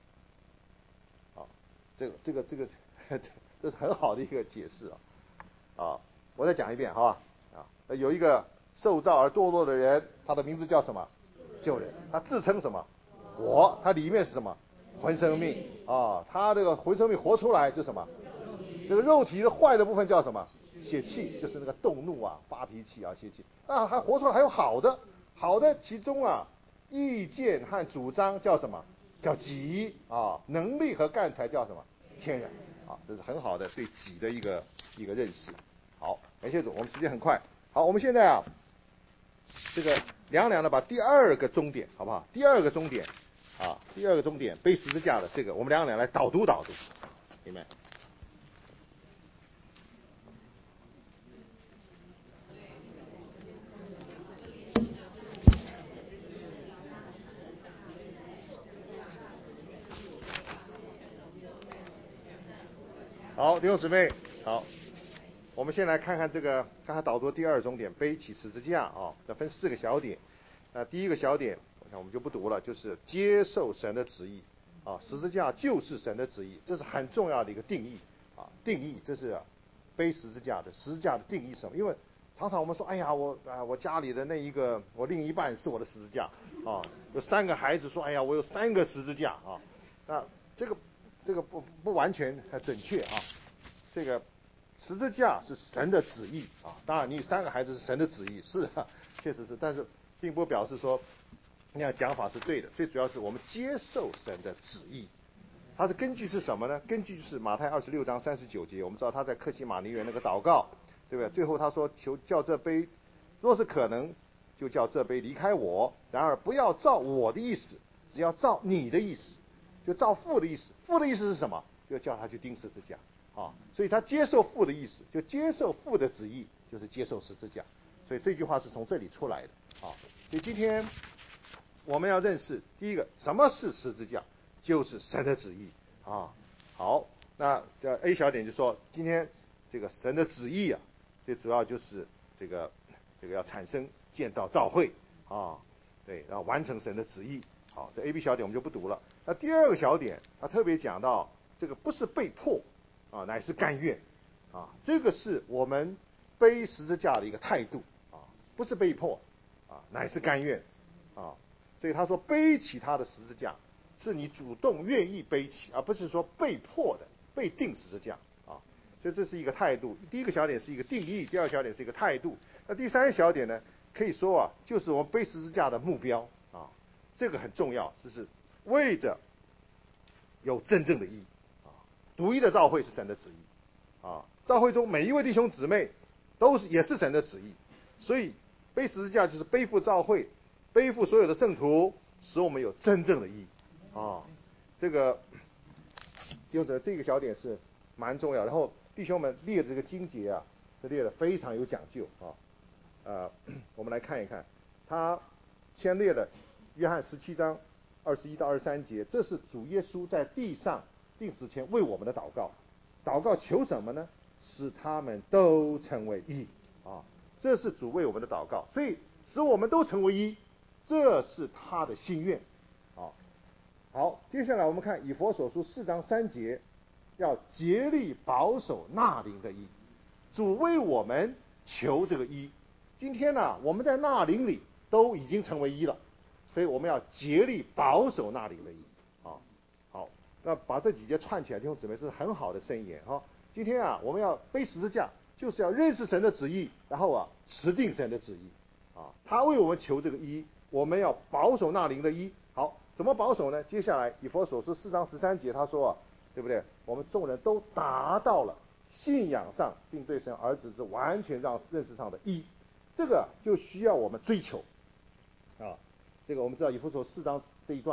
这个这是很好的一个解释我再讲一遍，好吧？有一个受造而堕落的人，他的名字叫什么？旧人。他自称什么？我。他里面是什么？魂生命他这个魂生命活出来就是什么？这个肉体的坏的部分叫什么？血气，就是那个动怒发脾气血气。还活出来还有好的，好的其中意见和主张叫什么？叫己能力和干才叫什么？天然这是很好的对己的一个认识。好，感谢主，我们时间很快。好，我们现在这个两的把第二个终点，好不好？第二个终点背十字架的这个，我们两来导读，明白？好，弟兄姊妹，好，我们先来看看这个，刚才导读第二终点，背起十字架要分4个小点。第一个小点，我想我们就不读了，就是接受神的旨意十字架就是神的旨意，这是很重要的一个定义定义，这是背十字架的定义是什么？因为常常我们说，哎呀，我家里的那一个我另一半是我的十字架有3个孩子说，哎呀，我有3个十字架那这个不完全准确这个十字架是神的旨意当然你3个孩子是神的旨意，是确实是，但是并不表示说那样讲法是对的。最主要是我们接受神的旨意，它的根据是什么呢？根据是马太26章39节，我们知道他在客西马尼园那个祷告，对不对？最后他说，求叫这杯若是可能，就叫这杯离开我，然而不要照我的意思，只要照你的意思，就照父的意思。父的意思是什么？就叫他去钉十字架所以他接受父的意思，就接受父的旨意，就是接受十字架。所以这句话是从这里出来的所以今天我们要认识第一个，什么是十字架？就是神的旨意好，那A 小点就说，今天这个神的旨意最主要就是这个要产生建造教会对，然后完成神的旨意。好，这 A、B 小点我们就不读了。那第二个小点，他特别讲到这个不是被迫乃是甘愿这个是我们背十字架的一个态度不是被迫乃是甘愿所以他说背起他的十字架是你主动愿意背起，而不是说被迫的被钉十字架所以这是一个态度。第一个小点是一个定义，第二个小点是一个态度。那第三个小点呢，可以说就是我们背十字架的目标这个很重要，就是为着有真正的意义独一的召会是神的旨意召会中每一位弟兄姊妹也是神的旨意，所以背十字架就是背负召会，背负所有的圣徒，使我们有真正的意义这个弟兄姊妹，这个小点是蛮重要。然后弟兄们列的这个经节是列的非常有讲究我们来看一看，他先列的约翰17章21到23节，这是主耶稣在地上定死前为我们的祷告。祷告求什么呢？使他们都成为一这是主为我们的祷告，所以使我们都成为一，这是他的心愿好，接下来我们看以弗所书4章3节，要竭力保守那灵的一。主为我们求这个一。今天我们在那灵里都已经成为一了，所以我们要竭力保守那灵的一好，那把这几节串起来，弟兄姊妹，是很好的箴言今天我们要背十字架，就是要认识神的旨意，然后持定神的旨意他为我们求这个一，我们要保守那灵的一。好，怎么保守呢？接下来以弗所书4章13节他说对不对？我们众人都达到了信仰上并对神儿子之完全认识上的一，这个就需要我们追求这个我们知道以弗所4章这一段呢，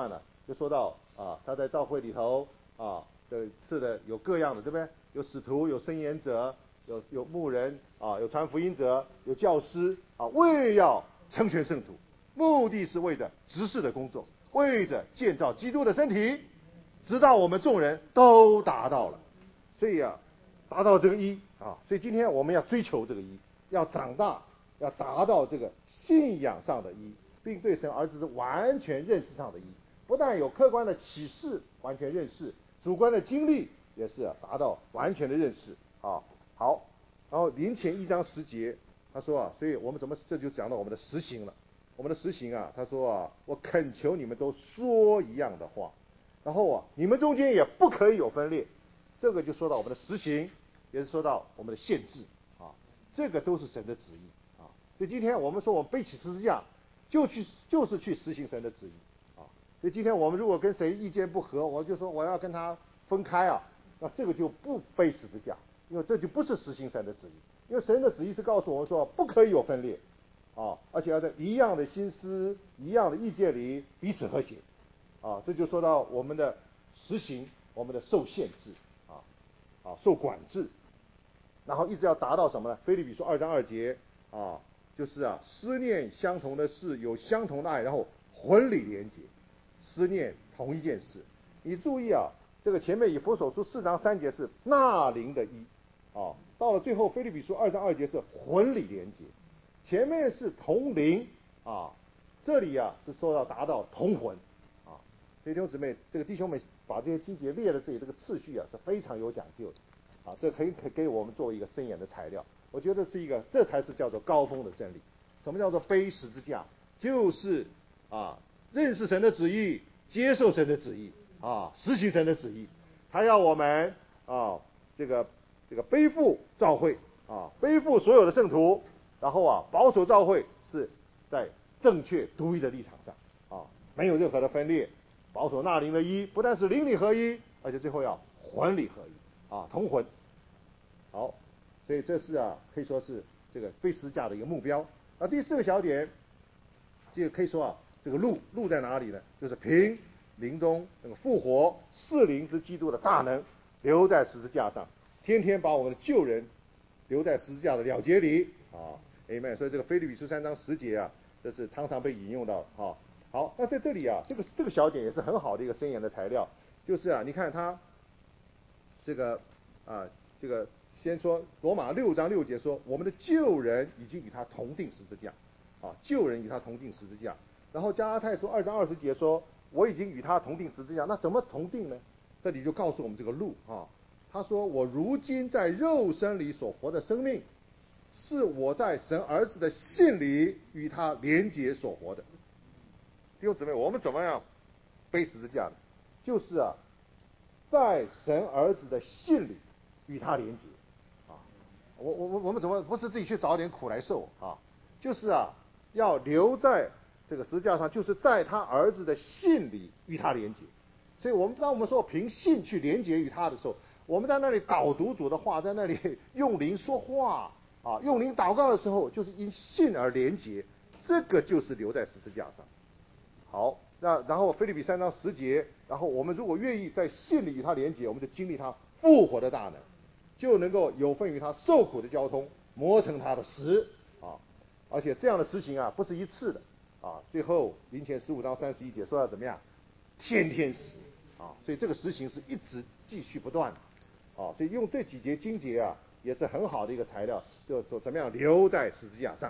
就说到他在教会里头是的有各样的，对不对？有使徒，有申言者，有牧人有传福音者，有教师为要成全圣徒，目的是为着执事的工作，为着建造基督的身体，直到我们众人都达到了。所以达到这个一所以今天我们要追求这个一，要长大，要达到这个信仰上的一，并对神儿子完全认识上的一，不但有客观的启示完全认识，主观的经历也是达到完全的认识好，然后林前1章10节他说所以我们这就讲到我们的实行了。我们的实行他说我恳求你们都说一样的话，然后你们中间也不可以有分裂。这个就说到我们的实行，也是说到我们的限制这个都是神的旨意所以今天我们说我们背起十字架，就是去实行神的旨意所以今天我们如果跟谁意见不合，我就说我要跟他分开那这个就不背十字架，因为这就不是实行神的旨意。因为神的旨意是告诉我们说不可以有分裂而且要在一样的心思、一样的意见里彼此和谐这就说到我们的实行，我们的受限制受管制，然后一直要达到什么呢？腓立比书2章2节就是思念相同的事，有相同的爱，然后魂里连结，思念同一件事。你注意这个前面以弗所书4章3节是那灵的一到了最后腓立比书2章2节是魂里连结，前面是同灵这里是说要达到同魂所以弟兄姊妹，这个弟兄们把这些经节列在这里，这个次序是非常有讲究的这可以给我们作为一个深研的材料。我觉得是一个，这才是叫做高峰的真理。什么叫做背十字架？就是认识神的旨意，接受神的旨意实行神的旨意。他要我们这个背负召会背负所有的圣徒，然后保守召会是在正确独一的立场上没有任何的分裂，保守那灵的一，不但是灵里合一，而且最后要魂里合一同魂。好，所以这是可以说是这个背十字架的一个目标。第4个小点，这个可以说这个路在哪里呢？就是凭灵中那个复活赐灵之基督的大能，留在十字架上，天天把我们的旧人留在十字架的了结里Amen。所以这个腓立比书3章10节这是常常被引用到好，那在这里这个小点也是很好的一个深研的材料，就是你看他这个先说罗马6章6节说，我们的旧人已经与他同定十字架旧人与他同定十字架。然后加拉太书2章20节说，我已经与他同定十字架。那怎么同定呢？这里就告诉我们这个路他说我如今在肉身里所活的生命，是我在神儿子的信里与他连结所活的。弟兄姊妹，我们怎么样背十字架呢？就是在神儿子的信里与他连结我们怎么不是自己去找点苦来受就是要留在这个十字架上，就是在他儿子的信里与他连结。所以当我们说凭信去连结与他的时候，我们在那里导读主的话，在那里用灵说话用灵祷告的时候，就是因信而连结，这个就是留在十字架上。好，那然后腓立比3章10节，然后我们如果愿意在信里与他连结，我们就经历他复活的大能，就能够有份于他受苦的交通，磨成他的石而且这样的事情不是一次的最后林前15章31节说要怎么样，天天死所以这个实行是一直继续不断的所以用这几节经节也是很好的一个材料，就说怎么样留在十字架上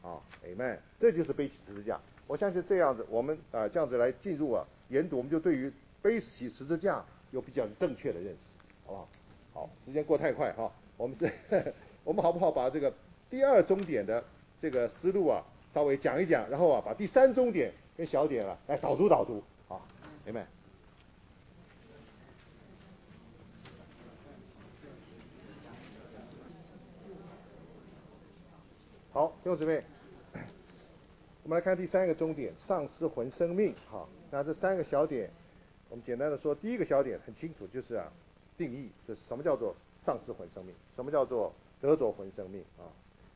Amen。这就是背起十字架。我相信这样子，我们这样子来进入研读，我们就对于背起十字架有比较正确的认识，好不好？好，时间过太快我们我们好不好把这个第2终点的这个思路稍微讲一讲，然后把第3终点跟小点来导读Amen。好，弟兄姊妹，我们来看第3个终点，丧失魂生命那这3个小点，我们简单的说，第1个小点很清楚，就是定义，这什么叫做丧失魂生命，什么叫做得着魂生命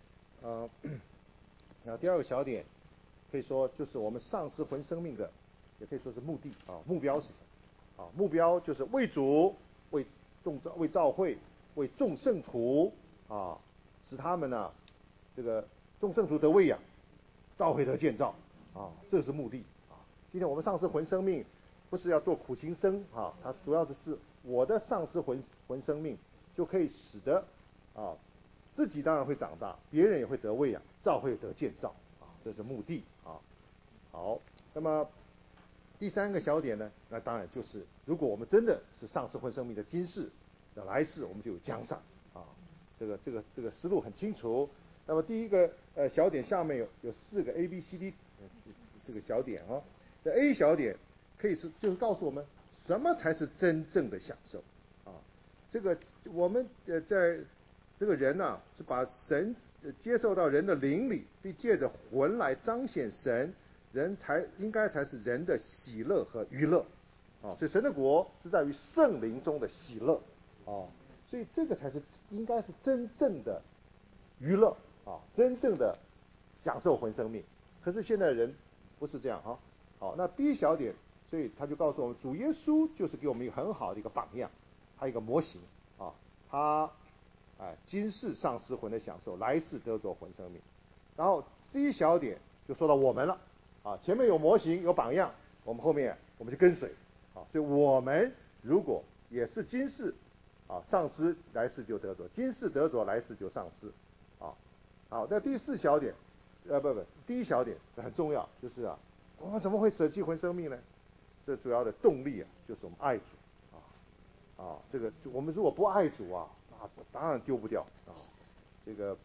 那第2个小点可以说就是我们丧失魂生命的也可以说是目的啊。目标是什么？啊，目标就是为主、为教会、为众圣徒啊，使他们呢这个众圣徒得喂养，教会得建造啊，这是目的啊。今天我们丧失魂生命，不是要做苦行僧啊，它主要的是我的丧失魂生命，就可以使得啊自己当然会长大，别人也会得喂养，教会得建造啊，这是目的啊。好，那么第三个小点呢，那当然就是如果我们真的是丧失魂生命的今世，那来世我们就有奖赏啊。这个思路很清楚。那么第一个小点下面有4个 A B C D 这个小点哦。这 A 小点可以就是告诉我们什么才是真正的享受啊。这个我们在这个人呢是把神接受到人的灵里，并借着魂来彰显神，人应该才是人的喜乐和娱乐啊。所以神的国是在于圣灵中的喜乐啊。所以这个才是应该是真正的娱乐啊，真正的享受魂生命。可是现在人不是这样啊。好，那 B 小点，所以他就告诉我们，主耶稣就是给我们一个很好的一个榜样，还有一个模型啊。他今世丧失魂的享受，来世得着魂生命。然后 C 小点就说到我们了啊，前面有模型有榜样，我们后面我们就跟随啊。所以我们如果也是今世啊丧失，来世就得着；今世得着，来世就丧失啊。好，那第4小点，第1小点很重要，就是我们怎么会舍弃魂生命呢？这主要的动力就是我们爱主这个我们如果不爱主当然丢不掉啊。这个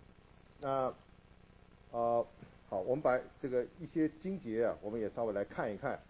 好，我们把这个一些经节我们也稍微来看一看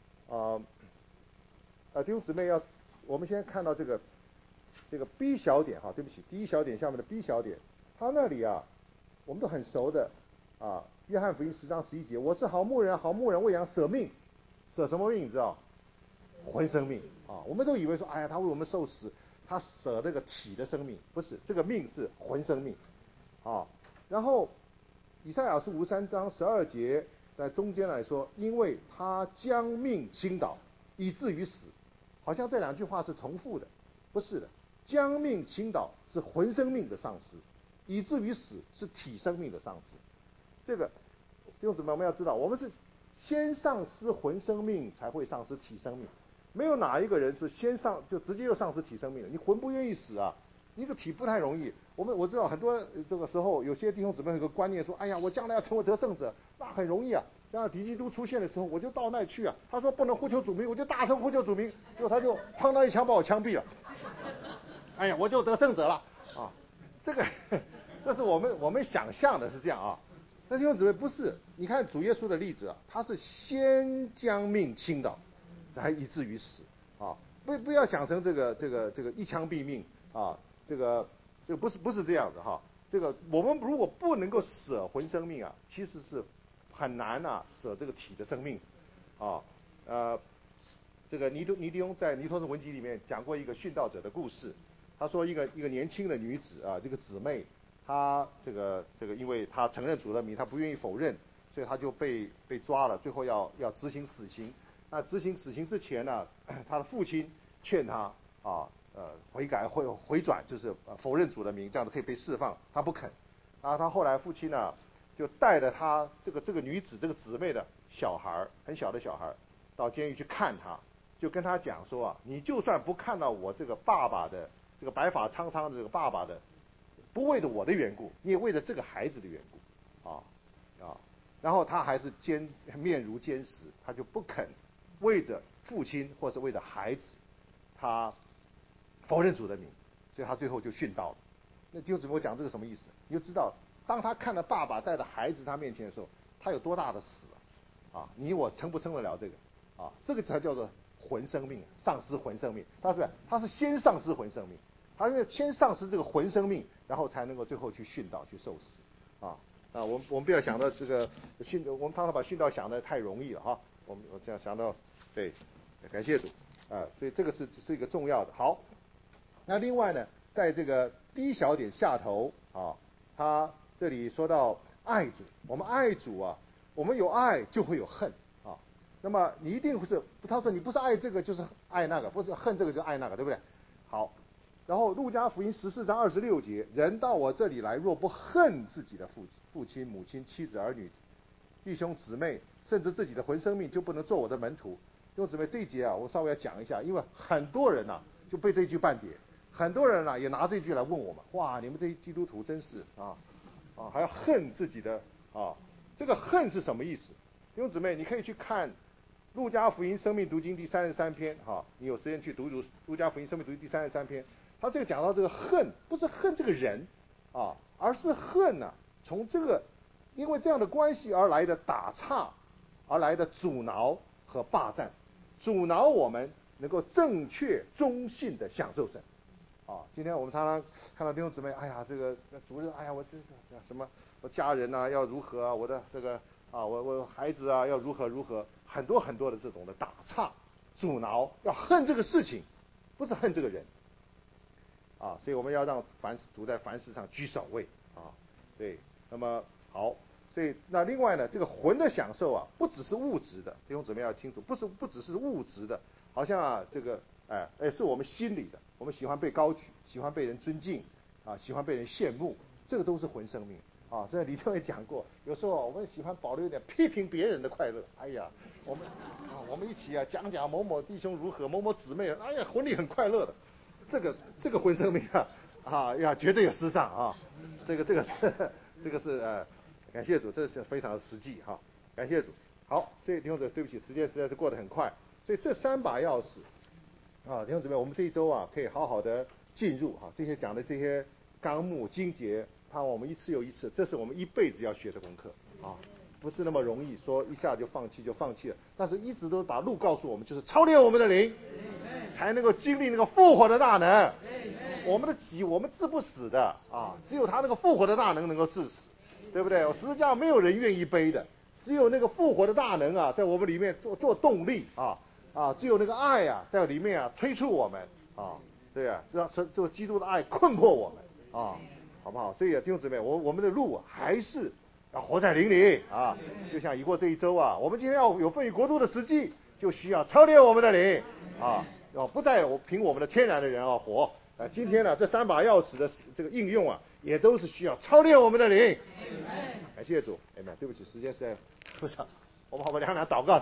弟兄姊妹我们先看到这个 B 小点对不起，第1小点下面的 B 小点，他那里我们都很熟的约翰福音10章11节，我是好牧人，好牧人为羊舍命，舍什么命你知道？魂生命我们都以为说，哎呀，他为我们受死，他舍那个体的生命，不是，这个命是魂生命然后以赛亚书53章12节在中间来说，因为他将命倾倒，以至于死，好像这2句话是重复的，不是的。将命倾倒是魂生命的丧失，以至于死是体生命的丧失。这个弟兄姊妹，我们要知道，我们是先丧失魂生命，才会丧失体生命。没有哪一个人是就直接就丧失体生命的。你魂不愿意死你这个体不太容易。我知道很多这个时候，有些弟兄姊妹有个观念说，哎呀，我将来要成为得胜者，那很容易将来敌基督出现的时候，我就到那去他说不能呼求主名，我就大声呼求主名，结果他就砰当一枪把我枪毙了。哎呀，我就得胜者了这是我们想象的是这样但弟兄姊妹不是，你看主耶稣的例子他是先将命倾倒，才以至于死不要想成这个一枪毙命这个不是这样子这个我们如果不能够舍魂生命其实是很难舍这个体的生命这个尼迪翁在《尼托斯文集》里面讲过一个殉道者的故事。他说一个年轻的女子这个姊妹，她这个因为她承认主的名，她不愿意否认，所以她就被抓了，最后要执行死刑。那执行死刑之前呢，她的父亲劝她悔改回转，就是否认主的名，这样子可以被释放。她不肯她后来父亲呢就带着她这个女子这个姊妹的小孩，很小的小孩，到监狱去看她，就跟她讲说你就算不看到我这个爸爸的这个白发苍苍的这个爸爸的，不为了我的缘故，你也为了这个孩子的缘故然后他还是面如坚石，他就不肯为着父亲或是为了孩子，他否认主的名，所以他最后就殉道了。那弟兄姊妹，我讲这个什么意思？你就知道，当他看到爸爸带着孩子他面前的时候，他有多大的死你我撑不撑得了这个这个才叫做魂生命，丧失魂生命。他是先丧失魂生命，他因为先丧失这个魂生命，然后才能够最后去殉道去受死我们不要想到这个我们常常把殉道想得太容易了我这样想到，对，感谢主所以这个是一个重要的。好，那另外呢，在这个第1小点下头他这里说到爱主，我们爱主我们有爱就会有恨那么你一定是，他说你不是爱这个就是爱那个，不是恨这个就爱那个，对不对？好，然后路加福音14章26节，人到我这里来，若不恨自己的父亲、母亲、妻子、儿女、弟兄姊妹，甚至自己的魂生命，就不能做我的门徒。弟兄姊妹，这一节啊，我稍微要讲一下，因为很多人啊就被这一句半点，很多人啊也拿这句来问我们，哇，你们这些基督徒真是还要恨自己的这个恨是什么意思？弟兄姊妹，你可以去看路加福音生命读经第33篇，你有时间去读读路加福音生命读经第33篇，他这个讲到这个恨，不是恨这个人而是恨从这个因为这样的关系而来的打岔，而来的阻挠和霸占，阻挠我们能够正确忠信的享受神。今天我们常常看到弟兄姊妹，哎呀，这个主任，哎呀，我这什么，我家人要如何我的这个我孩子要如何，很多很多的这种的打岔、阻挠，要恨这个事情，不是恨这个人所以我们要让主在凡事上居首位对，那么好，所以那另外呢，这个魂的享受不只是物质的，弟兄姊妹要清楚，不只是物质的，好像这个是我们心里的，我们喜欢被高举，喜欢被人尊敬喜欢被人羡慕，这个都是魂生命所以李天伟讲过，有时候我们喜欢保留一点批评别人的快乐。哎呀，我们一起讲讲某某弟兄如何，某某姊妹，哎呀，魂里很快乐的，这个魂生命绝对有失丧这个是感谢主，这是非常的实际感谢主。好，所以弟兄姊妹，对不起，时间实在是过得很快，所以这3把钥匙弟兄姊妹，我们这一周可以好好的进入这些讲的这些纲目经节，盼望我们一次又一次，这是我们一辈子要学的功课不是那么容易说一下就放弃了，但是一直都把路告诉我们，就是操练我们的灵，才能够经历那个复活的大能。我们的己我们治不死的只有他那个复活的大能能够治死，对不对？十字架没有人愿意背的，只有那个复活的大能在我们里面做动力只有那个爱在里面催促我们对这个基督的爱困迫我们好不好？所以弟兄姊妹，我们的路还是要活在灵里就像已过这一周我们今天要有份于国度的实际，就需要操练我们的灵不再凭我们的天然的人活今天呢，这3把钥匙的这个应用也都是需要操练我们的灵。感谢主，对不起，时间实在不长，我们两祷告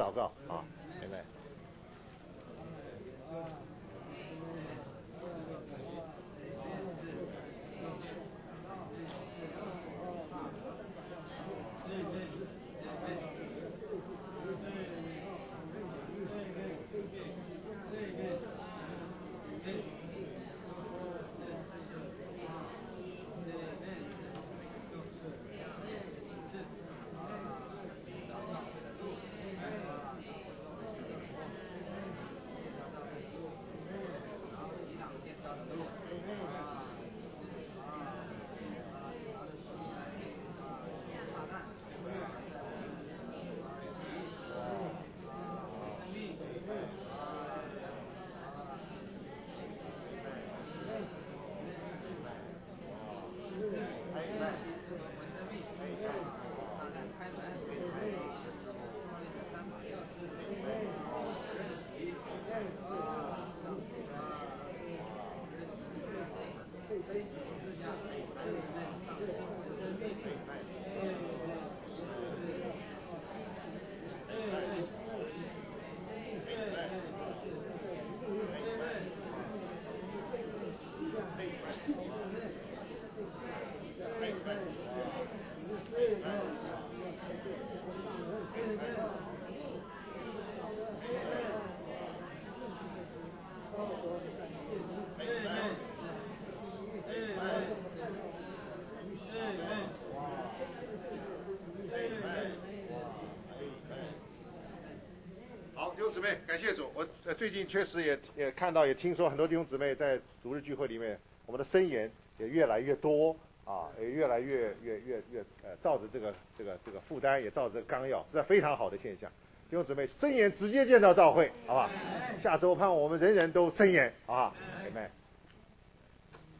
好，弟兄姊妹，感谢主。我最近确实也看到，也听说很多弟兄姊妹在主日聚会里面，我们的申言也越来越多也越来越照着这个负担，也照着这个纲要，是非常好的现象。弟兄姊妹，申言直接见到教会，好吧？下周盼望我们人人都申言，好吧？阿们。